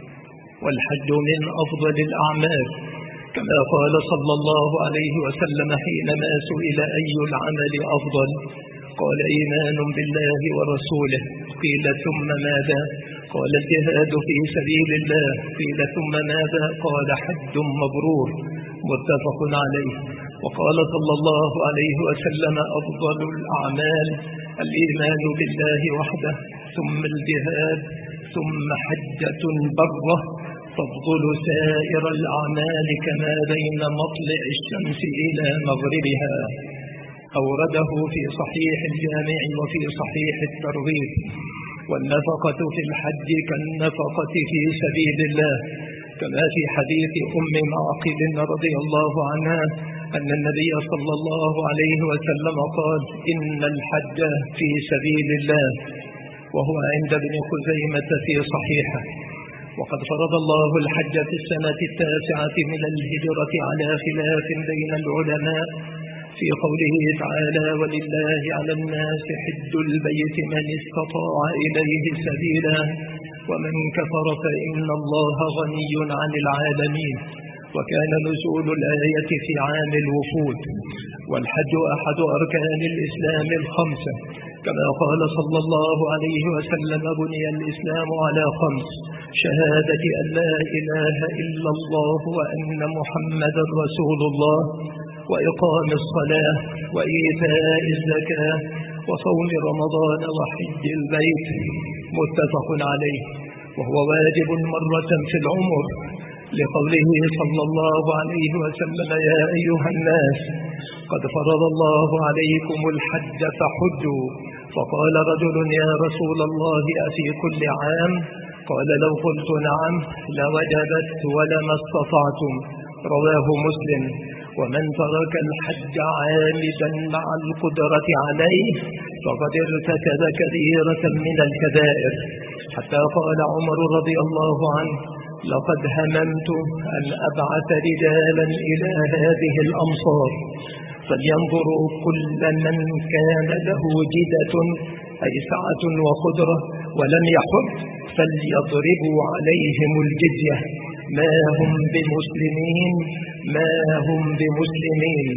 والحج من أفضل الأعمال، كما قال صلى الله عليه وسلم حينما سئل: أي العمل أفضل؟ قال: إيمان بالله ورسوله. قيل: ثم ماذا؟ قال: الجهاد في سبيل الله. قيل: ثم ماذا؟ قال: حج مبرور، متفق عليه. وقال صلى الله عليه وسلم: أفضل الأعمال الإيمان بالله وحده، ثم الجهاد، ثم حجة برة تفضل سائر الأعمال كما بين مطلع الشمس إلى مغربها. أورده في صحيح الجامع وفي صحيح الترغيب. والنفقة في الحج كالنفقة في سبيل الله، كما في حديث أم معقل رضي الله عنها أن النبي صلى الله عليه وسلم قال: إن الحج في سبيل الله، وهو عند ابن خزيمة في صحيحه. وقد فرض الله الحج في السنة التاسعة من الهجرة على خلاف بين العلماء، في قوله تعالى: ولله على الناس حج البيت من استطاع إليه سبيلا ومن كفر فإن الله غني عن العالمين. وكان نزول الآية في عام الوفود، والحج أحد أركان الإسلام الخمسة، كما قال صلى الله عليه وسلم: بني الإسلام على خمس: شهادة أن لا إله إلا الله وأن محمدا رسول الله، وإقام الصلاة، وإيتاء الزكاة، وصوم رمضان، وحج البيت. متفق عليه، وهو واجب مرة في العمر، لقوله صلى الله عليه وسلم: يا أيها الناس قد فرض الله عليكم الحج فحجوا. فقال رجل: يا رسول الله أفي كل عام؟ قال: لو قلت نعم لوجبت ولما استطعتم. رواه مسلم. ومن ترك الحج عامدا مع القدرة عليه فقد ارتكب كبيرة من الكبائر، حتى قال عمر رضي الله عنه: لقد هممت أن أبعث رجالا إلى هذه الأمصار فلينظروا كل من كان له جدة أي سعة وقدرة ولم يحج فليضربوا عليهم الجزية، ما هم بمسلمين ما هم بمسلمين.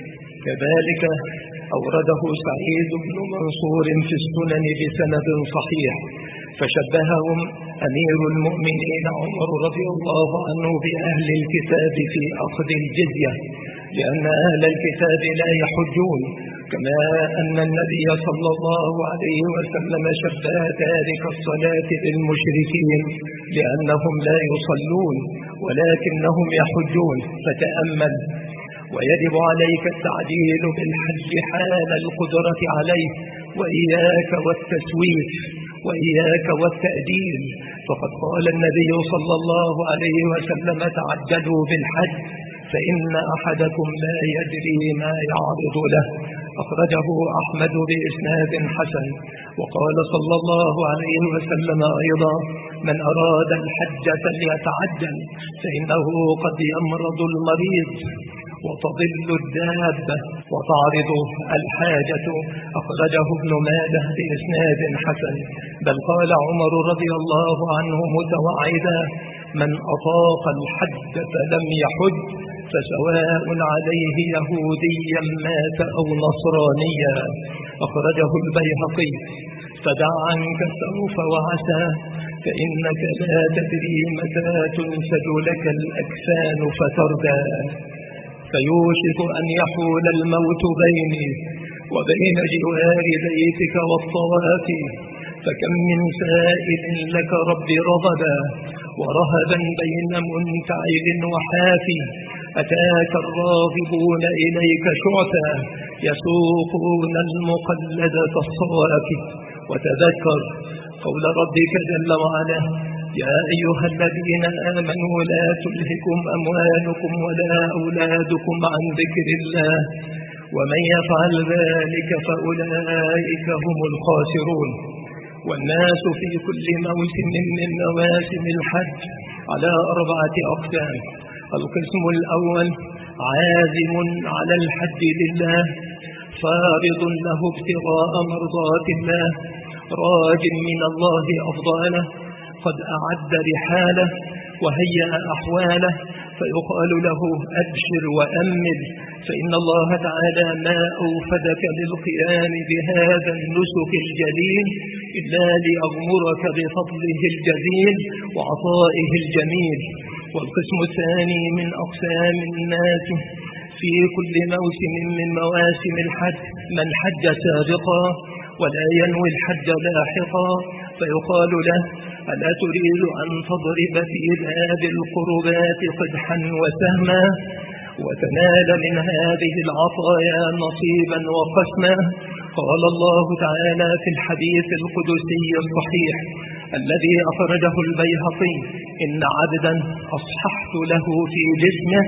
كذلك أورده سعيد بن منصور في السنن بسند صحيح، فشبههم أمير المؤمنين عمر رضي الله عنه بأهل الكتاب في أخذ الجزية، لأن أهل الكتاب لا يحجون، كما أن النبي صلى الله عليه وسلم شبه تارك الصلاة بالمشركين لأنهم لا يصلون ولكنهم يحجون. فتأمل. ويجب عليك التعجيل بالحج حال القدرة عليه، وإياك والتسويف، وإياك والتأجيل، فقد قال النبي صلى الله عليه وسلم: تعجلوا بالحج فإن أحدكم لا يدري ما يعرض له. أخرجه أحمد بإسناد حسن. وقال صلى الله عليه وسلم أيضا: من أراد الحج فليتعجل فإنه قد يمرض المريض وتضل الدابة وتعرض الحاجة. أخرجه ابن ماجه بإسناد حسن. بل قال عمر رضي الله عنه متوعدا: من أطاق الحج فلم يحج فسواء عليه يهوديا مات أو نصرانيا. أخرجه البيهقي. فدع عنك سوف وعسى فإنك لا تدري متى تنسج لك الأكفان فتردى، فيوشك أن يحول الموت بيني وبين جوار بيتك والطواف، فكم من سائل لك رب رضدا ورهبا بين منتعب وحافي. أتاك الراغبون إليك شعثا يسوقون المقلدة الصواف. وتذكر قول ربك جل وعلا: يا أيها الذين آمنوا لا تلهكم أموالكم ولا أولادكم عن ذكر الله ومن يفعل ذلك فأولئك هم الخاسرون. والناس في كل موسم من مواسم الحج على أربعة أقسام: القسم الأول عازم على الحج لله فارض له ابتغاء مرضات الله راج من الله أفضاله، قد أعد رحاله وهيأ أحواله، فيقال له: أبشر وأمل، فإن الله تعالى ما أوفدك للقيام بهذا النسك الجليل إلا ليغمرك بفضله الجزيل وعطائه الجميل. والقسم الثاني من أقسام الناس في كل موسم من مواسم الحج من حج سابقا ولا ينوي الحج لاحقا، فيقال له: ألا تريد أن تضرب في باب القربات قدحا وسهما وتنال من هذه العطايا نصيبا وقسما؟ قال الله تعالى في الحديث القدسي الصحيح الذي أخرجه البيهقي: إن عبدا أصححت له في جسمه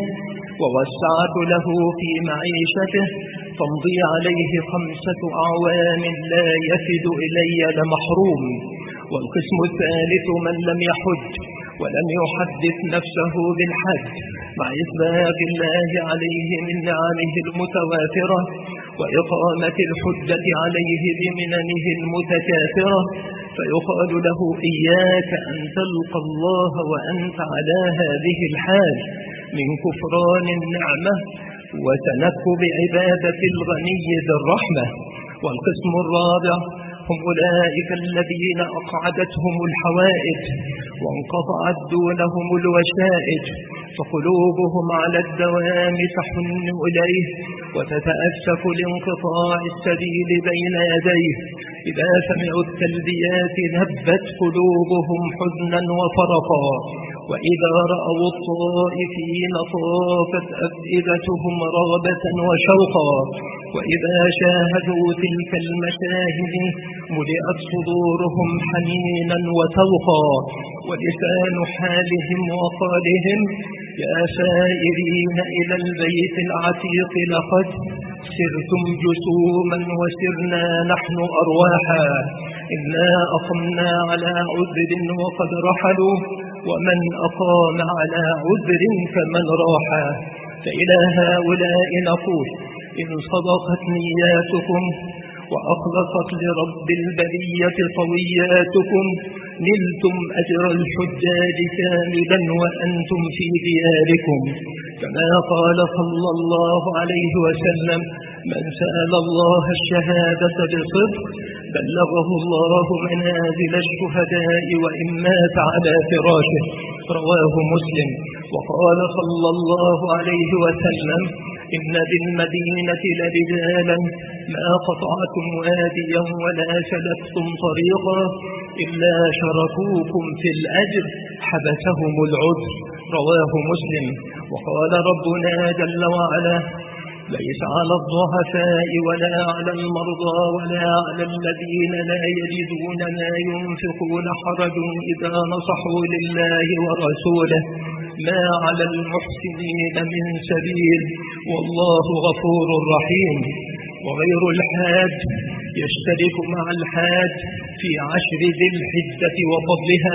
ووسعت له في معيشته تمضي عليه خمسة أعوام لا يفد إلي لمحروم. والقسم الثالث من لم يحج ولم يحدث نفسه بالحج مع إسباغ الله عليه من نعمه المتوافرة وإقامة الحجة عليه بمننه المتكاثرة، فيقال له: إياك أن تلقى الله وأنت على هذه الحال من كفران النعمة وتنكب عبادة الغني ذي الرحمة. والقسم الرابع هم أولئك الذين أقعدتهم الحوائج وانقطعت دونهم الوشائج، فقلوبهم على الدوام تحن إليه وتتأسف لانقطاع السبيل بين يديه. إذا سمعوا التلبيات نبت قلوبهم حزنا وفرقا، وإذا رأوا الطائفين طافت أفئدتهم رغبة وشوقا، وإذا شاهدوا تلك المشاهد ملئت صدورهم حنينا وتوقا. ولسان حالهم وقالهم: يا سائرين إلى البيت العتيق لقد سرتم جسوما وسرنا نحن أرواحا، إنا أقمنا على عذر وقد رحلوا، ومن أقام على عذر كمن راحا. فإلى هؤلاء نقول: إن صدقت نياتكم وأخلصت لرب البرية طوياتكم نلتم أجر الحجاج كاملا وأنتم في دياركم، كما قال صلى الله عليه وسلم: من سأل الله الشهادة بصدق بلغه الله منازل الشهداء وإن مات على فراشه، رواه مسلم. وقال صلى الله عليه وسلم: إن بالمدينة لرجالا ما قطعتم واديا ولا سلكتم طريقا إلا شركوكم في الأجر حبسهم العذر، رواه مسلم. وقال ربنا جل وعلا: ليس على الضعفاء ولا على المرضى ولا على الذين لا يجدون ما ينفقون حرج إذا نصحوا لله ورسوله، ما على المحسنين من سبيل والله غفور رحيم. وغير الحاج يشترك مع الحاج في عشر ذي الحجة وفضلها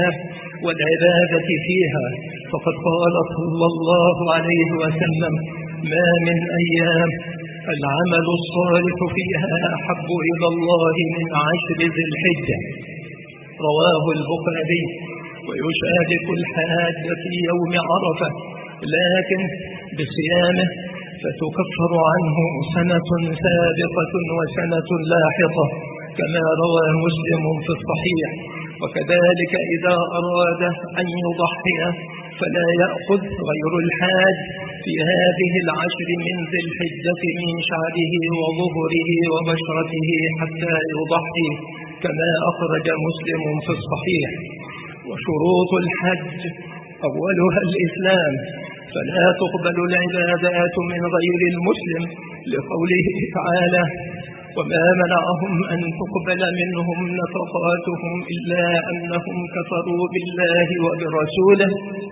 والعبادة فيها، فقد قال صلى الله عليه وسلم: ما من أيام العمل الصالح فيها أحب إلى الله من عشر ذي الحجة، رواه البخاري. ويشارك الحاج في يوم عرفة لكن بصيامه، فتكفر عنه سنة سابقة وسنة لاحقة، كما روى مسلم في الصحيح. وكذلك إذا أراد أن يضحي فلا يأخذ غير الحاج في هذه العشر من ذي الحجة من شعره وظهره وبشرته حتى يضحي، كما أخرج مسلم في الصحيح. وشروط الحج أولها الإسلام، فلا تقبل العبادات من غير المسلم، لقوله تعالى: وما منعهم أن تقبل منهم نفقاتهم إلا أنهم كفروا بالله وبرسوله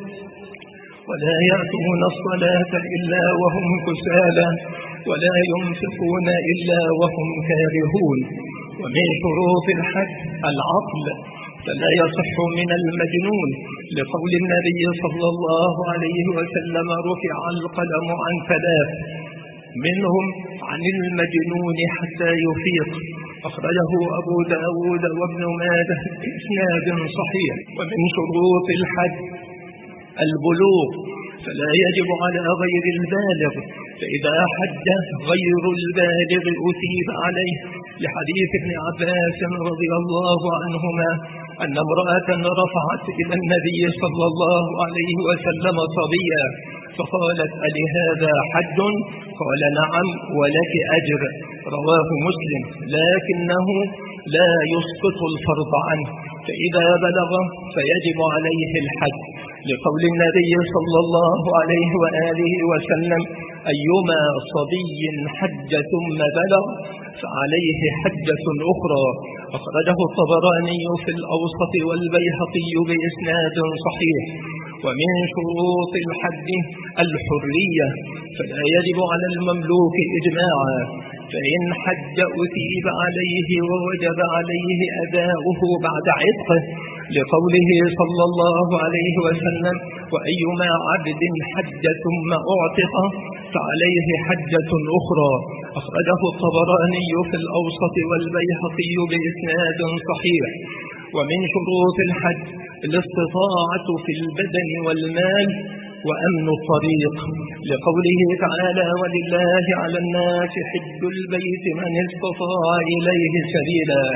ولا يأتون الصلاة إلا وهم كسالى ولا ينفقون إلا وهم كارهون. ومن شروط الحج العقل، فلا يصح من المجنون، لقول النبي صلى الله عليه وسلم: رفع القلم عن ثلاث، منهم عن المجنون حتى يفيق، أخرجه أبو داود وابن ماجه بإسناد صحيح. ومن شروط الحج البلوغ، فلا يجب على غير البالغ، فإذا حج غير البالغ أثيب عليه، لحديث ابن عباس رضي الله عنهما أن امرأة رفعت إلى النبي صلى الله عليه وسلم صبيا، فقالت: ألهذا حج؟ قال: نعم ولك أجر، رواه مسلم، لكنه لا يسقط الفرض عنه، فإذا بلغ فيجب عليه الحج، لقول النبي صلى الله عليه وآله وسلم: أيما صبي حج ثم بلغ فعليه حجة أخرى، أخرجه الطبراني في الأوسط والبيهقي بإسناد صحيح. ومن شروط الحج الحرية، فلا يجب على المملوك إجماعا، فإن حج أثيب عليه ووجب عليه أداؤه بعد عتقه، لقوله صلى الله عليه وسلم: وأيما عبد حج ثم أعتق فعليه حجة أخرى. أخرجه الطبراني في الأوسط والبيهقي بإسناد صحيح. ومن شروط الحج الاستطاعة في البدن والمال وأمن الطريق، لقوله تعالى: ولله على الناس حج البيت من استطاع إليه سبيلا.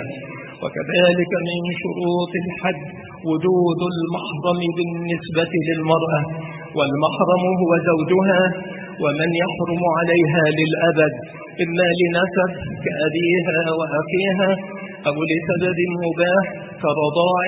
وكذلك من شروط الحج وجود المحرم بالنسبة للمرأة، والمحرم هو زوجها ومن يحرم عليها للأبد، إما لنسب كأبيها وأخيها، أو لسبب مباح كرضاع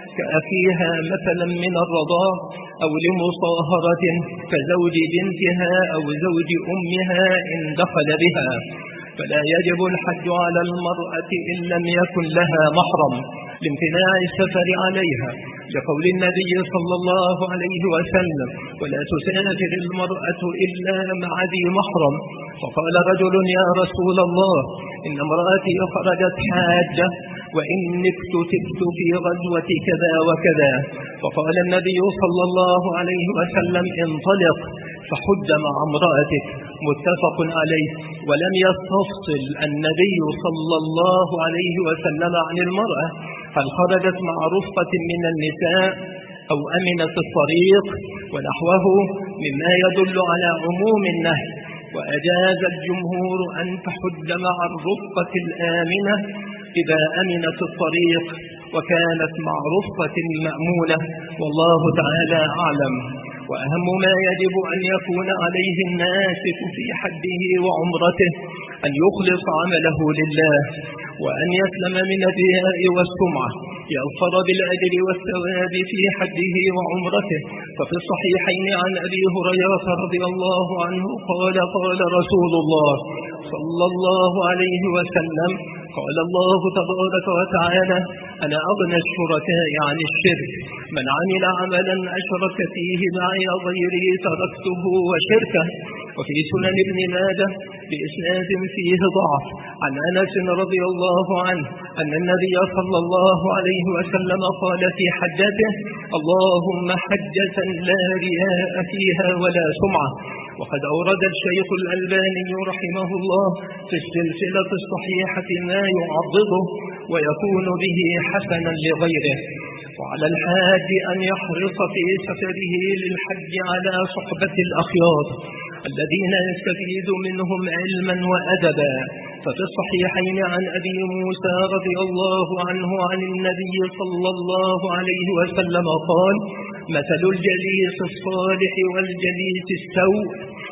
كأخيها مثلا من الرضاع، أو لمصاهرة كزوج بنتها أو زوج أمها إن دخل بها. فلا يجب الحج على المرأة إن لم يكن لها محرم لامتناع السفر عليها، لقول النبي صلى الله عليه وسلم: ولا تسافر المرأة إلا مع ذي محرم. فقال رجل: يا رسول الله، إن امرأتي خرجت حاجة وإني اكتتبت في غزوة كذا وكذا. فقال النبي صلى الله عليه وسلم: انطلق فحج مع امرأتك. متفق عليه. ولم يستفصل النبي صلى الله عليه وسلم عن المرأة هل خرجت مع رفقة من النساء أو أمنت الطريق ونحوه مما يدل على عموم النهي. وأجاز الجمهور أن تحج مع الرفقة الآمنة إذا أمنت الطريق وكانت مع رفقة مأمونة، والله تعالى أعلم. وأهم ما يجب أن يكون عليه الناسك في حجه وعمرته أن يخلص عمله لله، وأن يسلم من الرياء والسمعة، يظفر بالأجر والثواب في حجه وعمرته. ففي الصحيحين عن أبي هريرة رضي الله عنه قال: قال رسول الله صلى الله عليه وسلم: قال الله تبارك وتعالى: أنا أغنى الشركاء عن الشرك، من عمل عملا أشرك فيه معي غيري تركته وشركه. وفي سنن ابن ماجه بإسناد فيه ضعف عن أنس رضي الله عنه أن النبي صلى الله عليه وسلم قال في حجته: اللهم حجة لا رياء فيها ولا سمعة. وقد أورد الشيخ الألباني رحمه الله في السلسلة الصحيحة ما يعضده ويكون به حسنا لغيره. وعلى الحاج أن يحرص في سفره للحج على صحبة الأخيار الذين يستفيد منهم علما وأدبا. ففي الصحيحين عن أبي موسى رضي الله عنه عن النبي صلى الله عليه وسلم قال: مثل الجليس الصالح والجليس السوء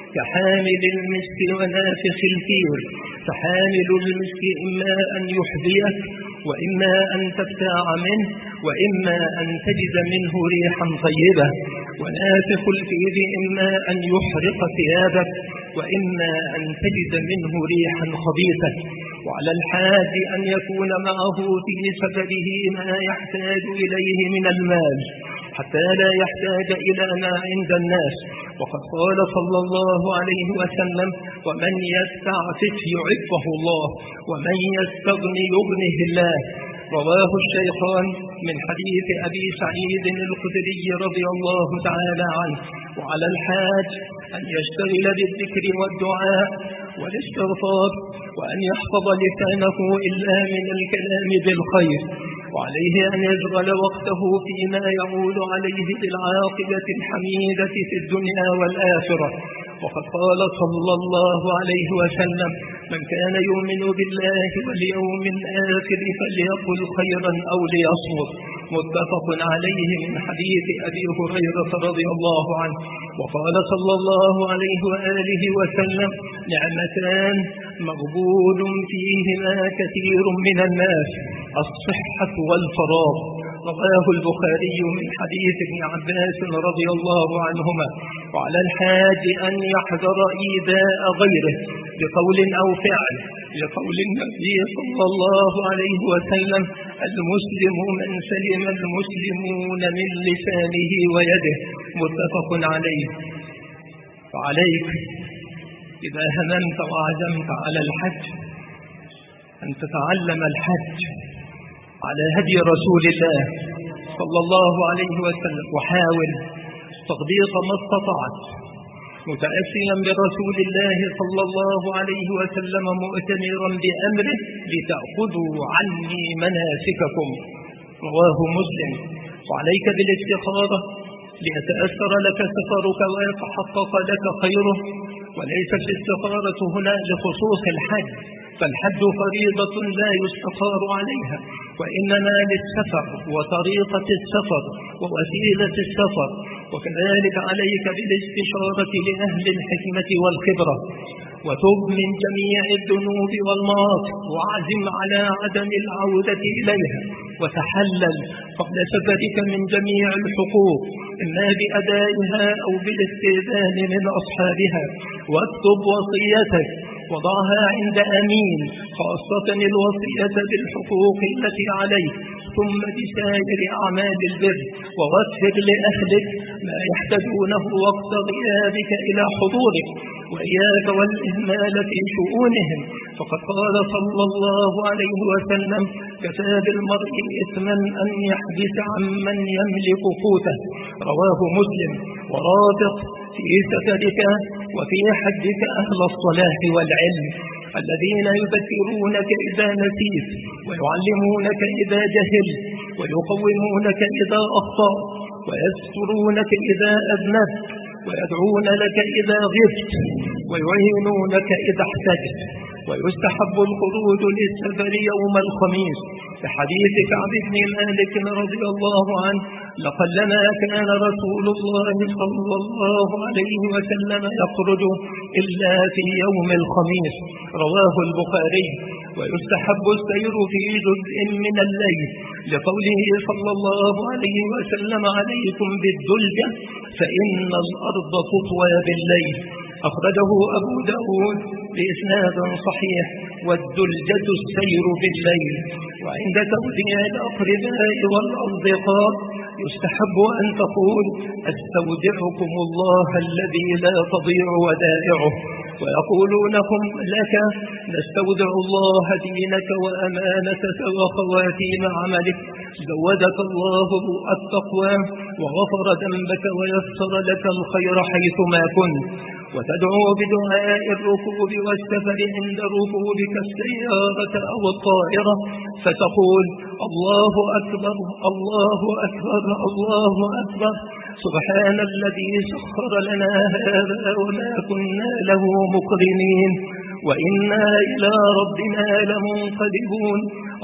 كحامل المسك ونافخ الكير، فحامل المسك إما أن يحذيك وإما أن تبتاع منه وإما أن تجد منه ريحا طيبة، ونافخ الكير إما أن يحرق ثيابك وإما أن تجد منه ريحا خبيثة. وعلى الحاج أن يكون معه في سفره ما يحتاج إليه من المال حتى لا يحتاج إلى ما عند الناس. وقد قال صلى الله عليه وسلم: ومن يستعفف يعفه الله ومن يستغني يغنه الله. رواه الشيخان من حديث أبي سعيد الخدري رضي الله تعالى عنه. وعلى الحاج أن يشتغل بالذكر والدعاء والاستغفار، وأن يحفظ لسانه إلا من الكلام بالخير، وعليه أن يشغل وقته فيما يعود عليه بالعاقبة الحميدة في الدنيا والآخرة. وقد قال صلى الله عليه وسلم: من كان يؤمن بالله واليوم الآخر فليقل خيرا أو ليصمت. متفق عليه من حديث أبي هريرة رضي الله عنه. وقال صلى الله عليه وآله وسلم: نعمتان مغبون فيهما كثير من الناس، الصحة والفراغ. رواه البخاري من حديث ابن عباس رضي الله عنهما. وعلى الحاج أن يحذر إيذاء غيره بقول أو فعل، لقول النبي صلى الله عليه وسلم: المسلم من سلم المسلمون من لسانه ويده. متفق عليه. فعليك إذا هممت وعزمت على الحج أن تتعلم الحج على هدي رسول الله صلى الله عليه وسلم: وحاول تطبيق ما استطعت، متأسيا برسول الله صلى الله عليه وسلم مؤتمرا بأمره: لتأخذوا عني مناسككم. رواه مسلم. وعليك بالاستخارة ليتأثر لك سفرك ويتحقق لك خيره. وليست الاستخارة هنا لخصوص الحج، فالحج فريضة لا يستخار عليها، وإنما للسفر وطريقة السفر ووسيلة السفر. وكذلك عليك بالاستشارة لأهل الحكمة والخبرة. وتب من جميع الذنوب والمعاصي وعزم على عدم العودة إليها، وتحلل قبل سفرك من جميع الحقوق، إما بأدائها أو بالاستئذان من أصحابها. واكتب وصيتك وضعها عند أمين، خاصة الوصية بالحقوق التي عليك، ثم بسائر أعمال البر. ووفر لأهلك ما يحتاجونه وقت غيابك إلى حضورك، وإياك والإهمال في شؤونهم، فقد قال صلى الله عليه وسلم: كفى بالمرء إثما أن يحبس عمن يملك قوته. رواه مسلم. ورابط في سفرك وفي حجك أهل الصلاح والعلم، الذين يذكرونك إذا نسيت، ويعلمونك إذا جهلت، ويقومونك إذا أخطأت، ويسترونك إذا أذنبت، ويدعون لك إذا غبت، ويعينونك إذا احتجت. ويستحب الخروج للسفر يوم الخميس، لحديث كعب بن مالك رضي الله عنه: لقلما كان رسول الله صلى الله عليه وسلم يخرج إلا في يوم الخميس. رواه البخاري. ويستحب السير في جزء من الليل، لقوله صلى الله عليه وسلم: عليكم بالدلجة فإن الأرض تطوى بالليل. أخرجه أبو داود بإسناد صحيح. والدلجة السير بالليل. وعند توديع الأقرباء والأصدقاء يستحب أن تقول: أستودعكم الله الذي لا تضيع ودائعه. ويقولونهم لك: نستودع الله دينك وأمانتك وخواتيم عملك، زودك الله التقوى وغفر ذنبك ويسر لك الخير حيثما كنت. وتدعو بدعاء الركوب والسفر عند ركوبك السيارة أو الطائرة، فتقول: الله أكبر الله أكبر الله أكبر، سبحان الذي سخر لنا هذا وما كنا له مقرنين، وإنا إلى ربنا لمنقلبون.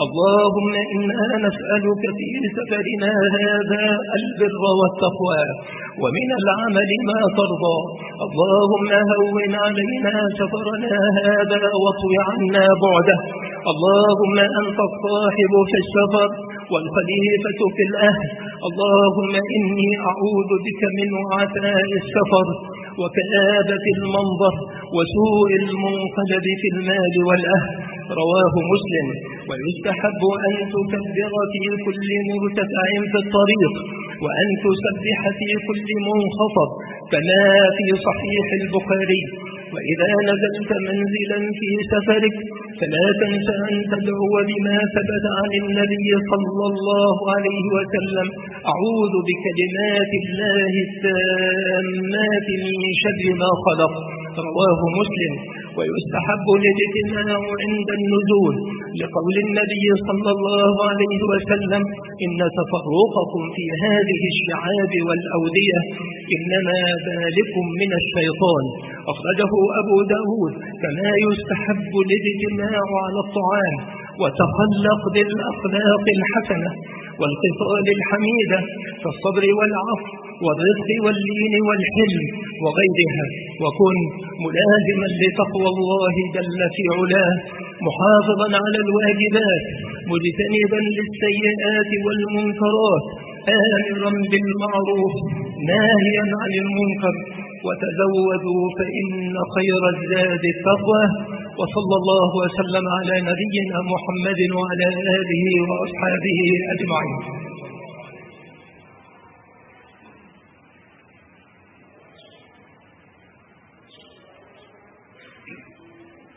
اللهم إنا نسألك في سفرنا هذا البر والتقوى، ومن العمل ما ترضى. اللهم هون علينا سفرنا هذا واطو عنا بعده. اللهم أنت الصاحب في السفر والخليفة في الأهل. اللهم إني أعوذ بك من وعثاء السفر وكآبة المنظر وسوء المنقلب في المال والأهل. رواه مسلم. ويستحب أن تكبر في كل مرتفع في الطريق، وأن تسبح في كل منخفض، كما في صحيح البخاري. وإذا نزلت منزلا في سفرك فلا تنس أن تدعو بما ثبت عن النبي صلى الله عليه وسلم: أعوذ بكلمات الله التامات من شر ما خلق. رواه مسلم. ويستحب الاجتماع عند النزول، لقول النبي صلى الله عليه وسلم: إن تفرقكم في هذه الشعاب والأودية إنما ذلكم من الشيطان. أخرجه أبو داود. كما يستحب الاجتماع على الطعام، وتخلق بالأخلاق الحسنة والخصال الحميدة كالصبر والعفو والرزق واللين والحلم وغيرها. وكن ملازما لتقوى الله جل في علاه، محافظا على الواجبات، مجتنبا للسيئات والمنكرات، آمرا بالمعروف ناهيا عن المنكر. وتزودوا فإن خير الزاد التقوى. وصلى الله وسلم على نبينا محمد وعلى آله وأصحابه أجمعين.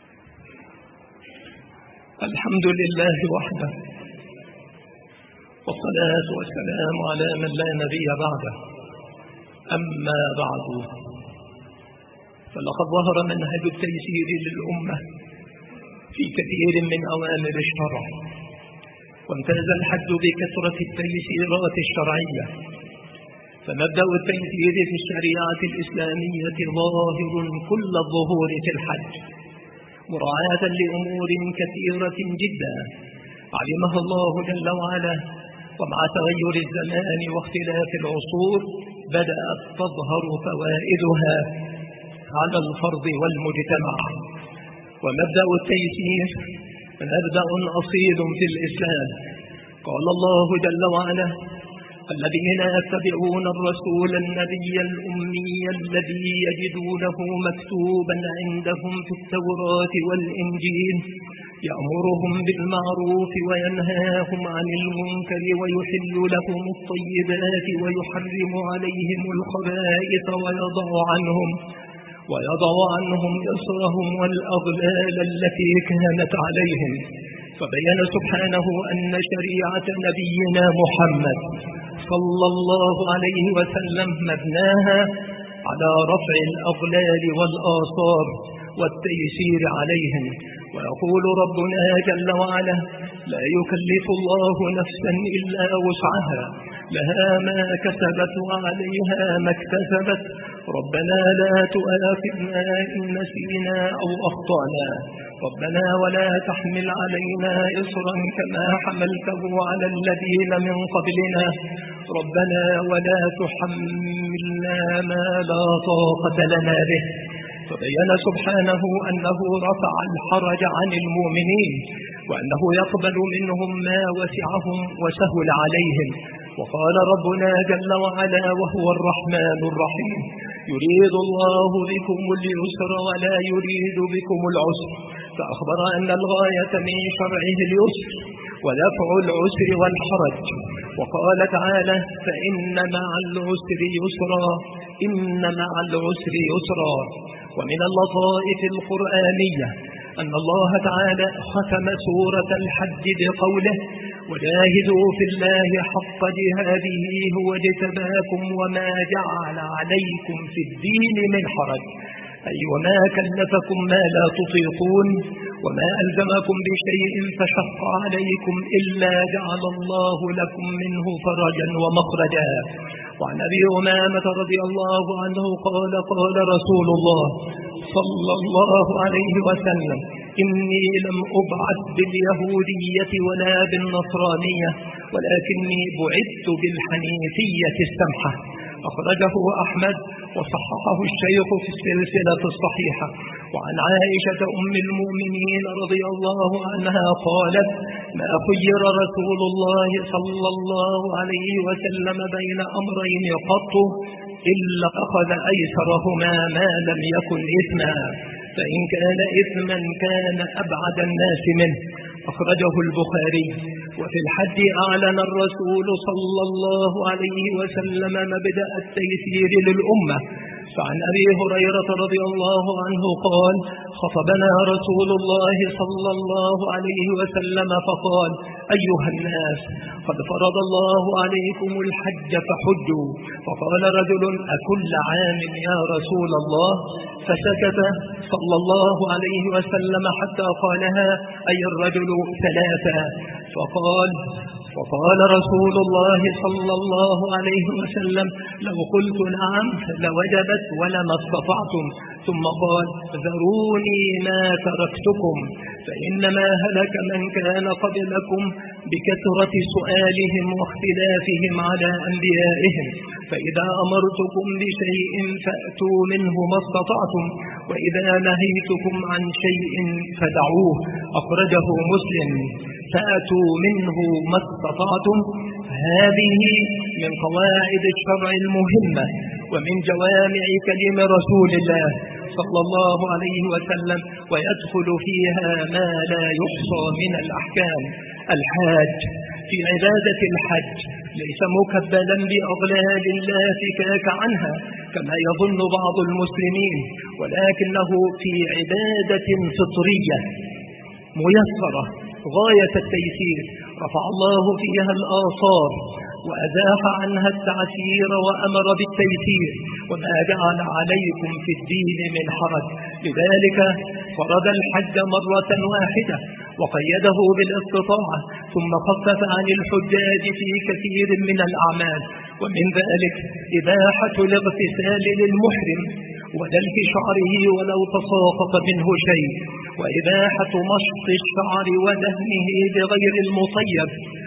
الحمد لله وحده، والصلاة والسلام على من لا نبي بعده. أما بعد، فلقد ظهر منهج التيسير للأمة في كثير من أوامر الشرع، وامتاز الحج بكثرة التيسيرات الشرعية. فمبدأ التيسير في الشريعة الإسلامية ظاهر كل الظهور في الحج، مراعاة لأمور كثيرة جدا علمها الله جل وعلا، ومع تغير الزمان واختلاف العصور بدأت تظهر فوائدها على الفرد والمجتمع. ومبدأ التيسير مبدأ أصيل في الإسلام. قال الله جل وعلا: الذين يتبعون الرسول النبي الأمي الذي يجدونه مكتوبا عندهم في التوراة والإنجيل يأمرهم بالمعروف وينهاهم عن المنكر ويحل لهم الطيبات ويحرم عليهم الخبائث ويضع عنهم ويضع عنهم إصرهم والأغلال التي كانت عليهم. فبين سبحانه أن شريعة نبينا محمد صلى الله عليه وسلم مبناها على رفع الأغلال والآثار والتيسير عليهم. ويقول ربنا جل وعلا: لا يكلف الله نفسا إلا وسعها، لها ما كسبت وعليها ما اكتسبت، ربنا لا تؤاخذنا إن نسينا أو أخطأنا، ربنا ولا تحمل علينا إصرا كما حملته على الذين من قبلنا، ربنا ولا تحملنا ما لا طاقة لنا به. فبين سبحانه أنه رفع الحرج عن المؤمنين، وأنه يقبل منهم ما وسعهم وسهل عليهم. وقال ربنا جل وعلا وهو الرحمن الرحيم: يريد الله بكم اليسر ولا يريد بكم العسر. فأخبر أن الغاية من شرعه اليسر ودفع العسر والحرج. وقال تعالى: فإن مع العسر يسرا، إن مع العسر يسرا. ومن اللطائف القرآنية أن الله تعالى ختم سورة الحج بقوله: وجاهدوا في الله حق جهاده هو اجتباكم وما جعل عليكم في الدين من حرج، أي وما كلفكم ما لا تطيقون وما ألزمكم بشيء فشق عليكم إلا جعل الله لكم منه فرجا ومخرجا. وعن أبي أمامة رضي الله عنه قال: قال رسول الله صلى الله عليه وسلم: إني لم أبعث باليهودية ولا بالنصرانية ولكني بعثت بالحنيفية السمحة. أخرجه أحمد وصححه الشيخ في السلسلة الصحيحة. وعن عائشة أم المؤمنين رضي الله عنها قالت: ما خير رسول الله صلى الله عليه وسلم بين أمرين قط إلا أخذ أيسرهما ما لم يكن إثما، فإن كان إثما كان أبعد الناس منه. أخرجه البخاري. وفي الحج أعلن الرسول صلى الله عليه وسلم مبدأ التيسير للأمة. فعن أبي هريرة رضي الله عنه قال: خطبنا رسول الله صلى الله عليه وسلم فقال: أيها الناس، قد فرض الله عليكم الحج فحجوا. فقال رجل: أكل عام يا رسول الله؟ فسكت صلى الله عليه وسلم حتى قالها أي الرجل ثلاثة. فقال فقال رسول الله صلى الله عليه وسلم: لو قلت نعم لوجبت ولما استطعتم. ثم قال: ذروني ما تركتكم، فإنما هلك من كان قبلكم بكثرة سؤالهم واختلافهم على أنبيائهم، فإذا أمرتكم بشيء فأتوا منه ما استطعتم، وإذا نهيتكم عن شيء فدعوه. أخرجه مسلم. فأتوا منه ما استطعتم، هذه من قواعد الشرع المهمة ومن جوامع كلم رسول الله صلى الله عليه وسلم، ويدخل فيها ما لا يحصى من الأحكام. الحاج في عبادة الحج ليس مكبلا بأغلال لا فكاك عنها كما يظن بعض المسلمين، ولكنه في عبادة فطرية ميسرة غاية التيسير، رفع الله فيها الآثار وأزاح عنها التعسير وأمر بالتيسير، وما جعل عليكم في الدين من حرج. لذلك فرض الحج مرة واحدة وقيده بالاستطاعة، ثم خفف عن الحجاج في كثير من الأعمال، ومن ذلك إباحة الاغتسال للمحرم ودلك شعره ولو تساقط منه شيء، وإباحة مشط الشعر ودهنه بغير المطيب،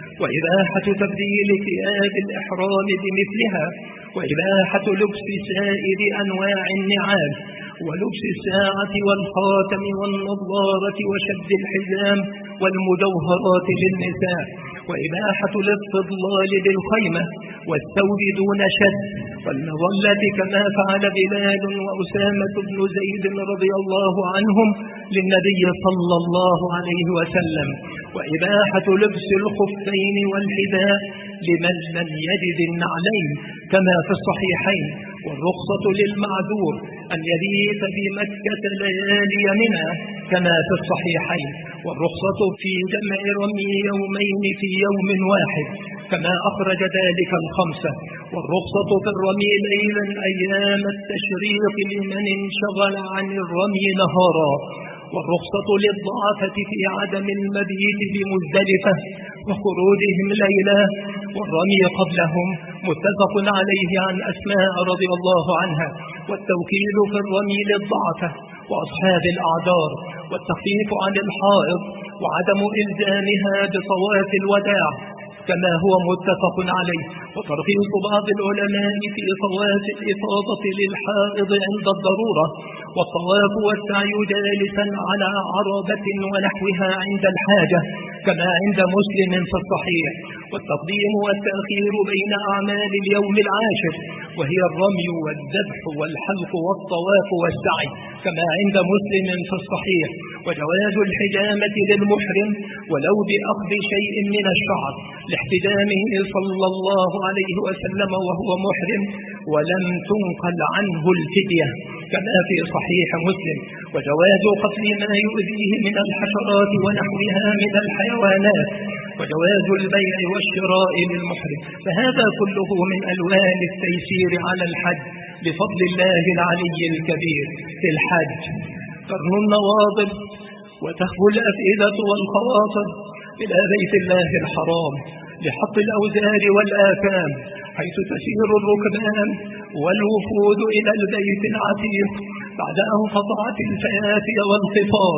وإباحة تبديل ثياب الإحرام بمثلها، وإباحة لبس سائر أنواع النعال، ولبس الساعة والخاتم والنظارة وشد الحزام والمجوهرات للنساء، وإباحة الاستظلال بالخيمة والثوب دون شد والمظلة كما فعل بلال وأسامة بن زيد رضي الله عنهم للنبي صلى الله عليه وسلم، وإباحة لبس الخفين والحذاء لمن لم يجد النعلين كما في الصحيحين، والرخصة للمعذور أن يبيت بمكة ليالي منى كما في الصحيحين، والرخصة في جمع رمي يومين في يوم واحد كما أخرج ذلك الخمسة، والرخصة في الرمي ليلا أيام التشريق لمن انشغل عن الرمي نهارا، والرخصة للضعفة في عدم المبيت بمزدلفة وخروجهم ليلا والرمي قبلهم، متفق عليه عن أسماء رضي الله عنها، والتوكيل في الرمي للضعفة وأصحاب الأعذار، والتخفيف عن الحائض وعدم إلزامها بطواف الوداع كما هو متفق عليه، وترخيص بعض العلماء في طواف الإفاضة للحائض عند الضرورة، والطواف والسعي جالسا على عربة ونحوها عند الحاجة كما عند مسلم في الصحيح، والتقديم والتأخير بين أعمال اليوم العاشر وهي الرمي والذبح والحلق والطواف والسعي كما عند مسلم في الصحيح، وجواز الحجامة للمحرم ولو بأخذ شيء من الشعر لاحتجامه صلى الله عليه وسلم وهو محرم ولم تنقل عنه الفدية كما في صحيح مسلم، وجواز قتل ما يؤذيه من الحشرات ونحوها من الحيوانات، وجواز البيع والشراء للمحرم. فهذا كله من ألوان التيسير على الحج بفضل الله العلي الكبير. في الحج قرن النواظر وتخفو الأفئدة والخواطر إلى بيت الله الحرام لحط الأوزار والآثام، حيث تسير الركبان والوفود إلى البيت العتيق بعد أن قطعت الفيافي والقفار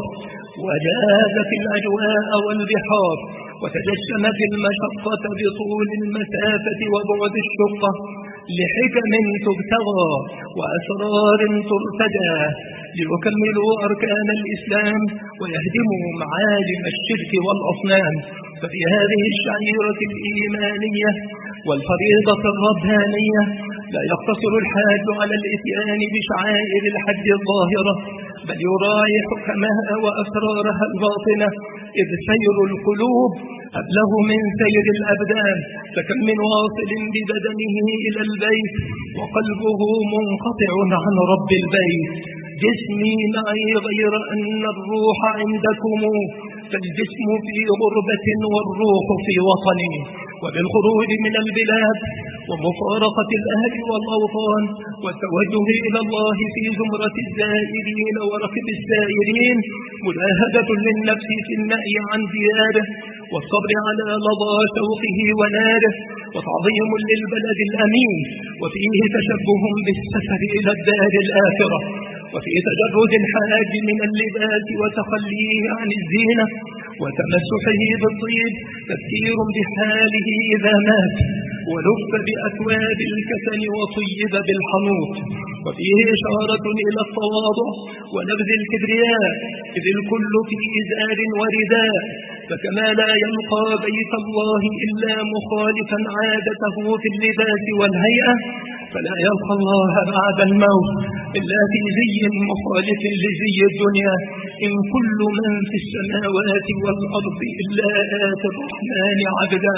وجازت الأجواء والبحار، وتجشمت المشقة بطول المسافة وبعد الشقة لحكم تبتغى وأسرار ترتجى ليكملوا أركان الإسلام ويهدموا معالم الشرك والأصنام. ففي هذه الشعيرة الإيمانية والفريضة الربانية لا يقتصر الحاج على الإتيان بشعائر الحج الظاهرة، بل يراعي حكمها وأسرارها الباطنة، إذ سير القلوب أبلغ من سير الأبدان، فكم من واصل ببدنه إلى البيت وقلبه منقطع عن رب البيت. جسمي معي غير أن الروح عندكم، فالجسم في غربة والروح في وطني. وبالخروج من البلاد ومفارقة الأهل والأوطان والتوجه إلى الله في زمرة الزائرين وركب السائرين مجاهدة للنفس في النأي عن دياره والصبر على لظى شوقه وناره، وتعظيم للبلد الأمين، وفيه تشبه بالسفر إلى الدار الآخرة، وفي تجرد الحاج من اللباس وتخليه عن الزينة وتمسحه بالطيب تذكير بحاله إذا مات، ولف بأكواب الكفن وطيب بالحنوط، وفيه إشارة إلى التواضع ونبذ الكبرياء، إذ الكل في إزار ورداء، فكما لا يلقى بيت الله إلا مخالفا عادته في اللباس والهيئة، فلا يلقى الله بعد الموت إلا في زي مخالف لزي الدنيا. إن كل من في السماوات والأرض إلا آتي الرحمن عبدا.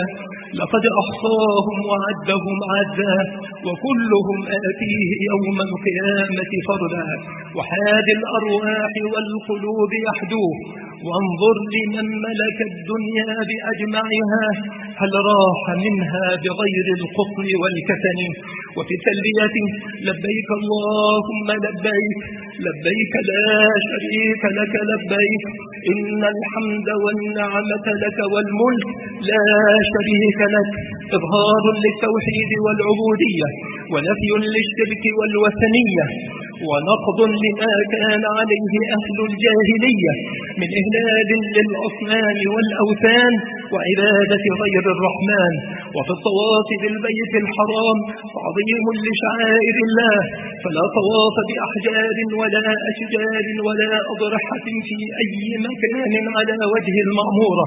لقد أحصاهم وعدهم عدا وكلهم آتيه يوم القيامة فردا وحاد الأرواح والقلوب يحدوه وانظر لمن ملك الدنيا بأجمعها هل راح منها بغير القطن والكفن وفي تلبية لبيك اللهم لبيك لبيك لا شريك لك لبيك إن الحمد والنعمة لك والملك لا شريك لك إظهار للتوحيد والعبودية ونفي للشرك والوثنية ونقض لما كان عليه أهل الجاهلية من إهلال للأصنام والأوثان وعبادة غير الرحمن وفي الطواف بالبيت الحرام تعظيم لشعائر الله فلا طواف بأحجار ولا أشجار ولا أضرحة في أي مكان على وجه المعمورة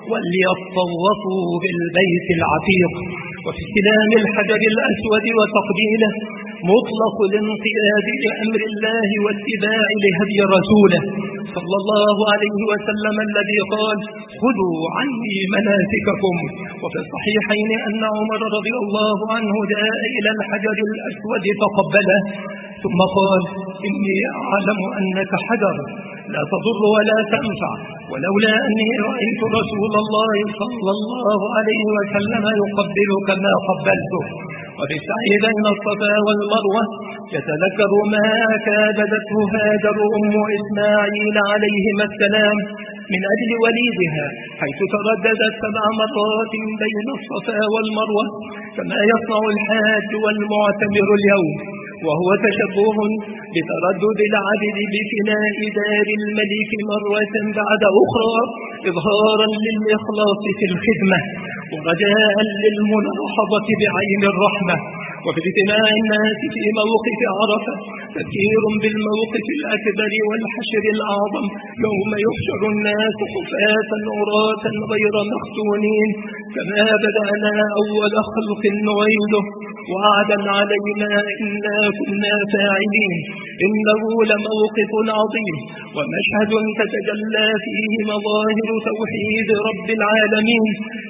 وليطوفوا بالبيت العتيق وفي استلام الحجر الأسود وتقبيله مطلق الانقياد لأمر الله واتباع لهدي رسوله صلى الله عليه وسلم الذي قال خذوا عني مناسككم وفي الصحيحين أن عمر رضي الله عنه جاء إلى الحجر الأسود فقبله ثم قال إني أعلم أنك حجر لا تضر ولا تنفع ولولا أني رأيت رسول الله صلى الله عليه وسلم يقبلك ما قبلته وفي السعي بين الصفا والمروة يتذكر ما كابدته هاجر أم إسماعيل عليهما السلام من أجل وليدها حيث ترددت سبع مرات بين الصفا والمروة كما يصنع الحاج والمعتمر اليوم وهو تشبه بتردد العبد بفناء دار الملك مرة بعد أخرى إظهارا للإخلاص في الخدمة ورجاء للملاحظة بعين الرحمة وفي اجتماع الناس في موقف عرفة تذكير بالموقف الأكبر والحشر الأعظم يوم يحشر الناس خفاة عراة غير مختونين كما بدأنا أول خلق نعيده وعدا علينا إنا كنا فاعلين إنه لموقف عظيم ومشهد تتجلى فيه مظاهر توحيد رب العالمين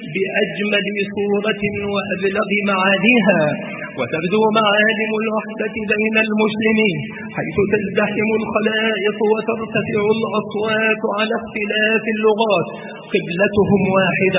بأجمل صورة وأبلغ معانيها وتبدو معالم الوحدة بين المسلمين حيث تزدحم الخلائق وترتفع الأصوات على اختلاف اللغات قبلتهم واحدة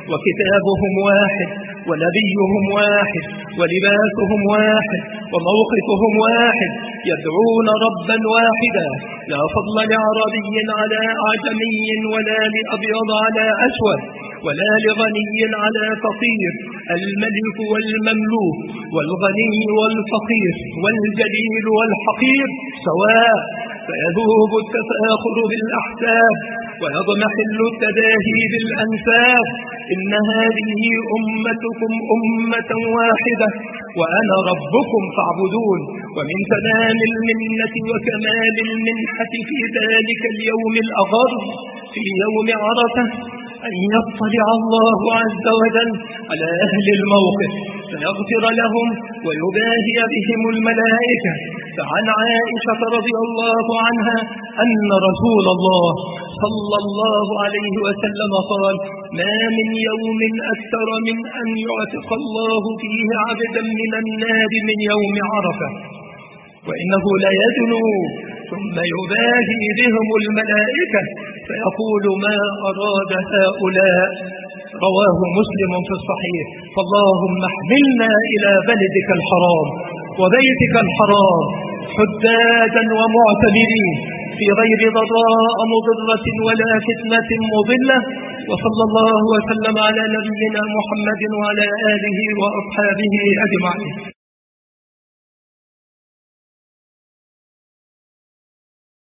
وكتابهم واحد ونبيهم واحد ولباسهم واحد وموقفهم واحد يدعون ربا واحدا لا فضل لعربي على أعجمي ولا لأبيض على أسود ولا لغني على فقير الملك والمملوك والغني والفقير والجليل والحقير سواء فيذوب التفاخر بالأحساب ويضمحل التداهي بالأنساب إن هذه أمتكم أمة واحدة وأنا ربكم فاعبدون ومن تمام المنة وكمال المنحة في ذلك اليوم الأغر في يوم عرفة أن يطلع الله عز وجل على أهل الموقف فيغفر لهم ويباهي بهم الملائكة فعن عائشة رضي الله عنها أن رسول الله صلى الله عليه وسلم قال ما من يوم أكثر من أن يعتق الله فيه عبدا من النار من يوم عرفة وإنه لا يدنو ثم يباهي بهم الملائكة فيقول ما أراد هؤلاء رواه مسلم في الصحيح فاللهم احملنا إلى بلدك الحرام وبيتك الحرام حدادا ومعتمرين في غير ضراء مضرة ولا فتنة مضلة وصلى الله وسلم على نبينا محمد وعلى آله وأصحابه أجمعين.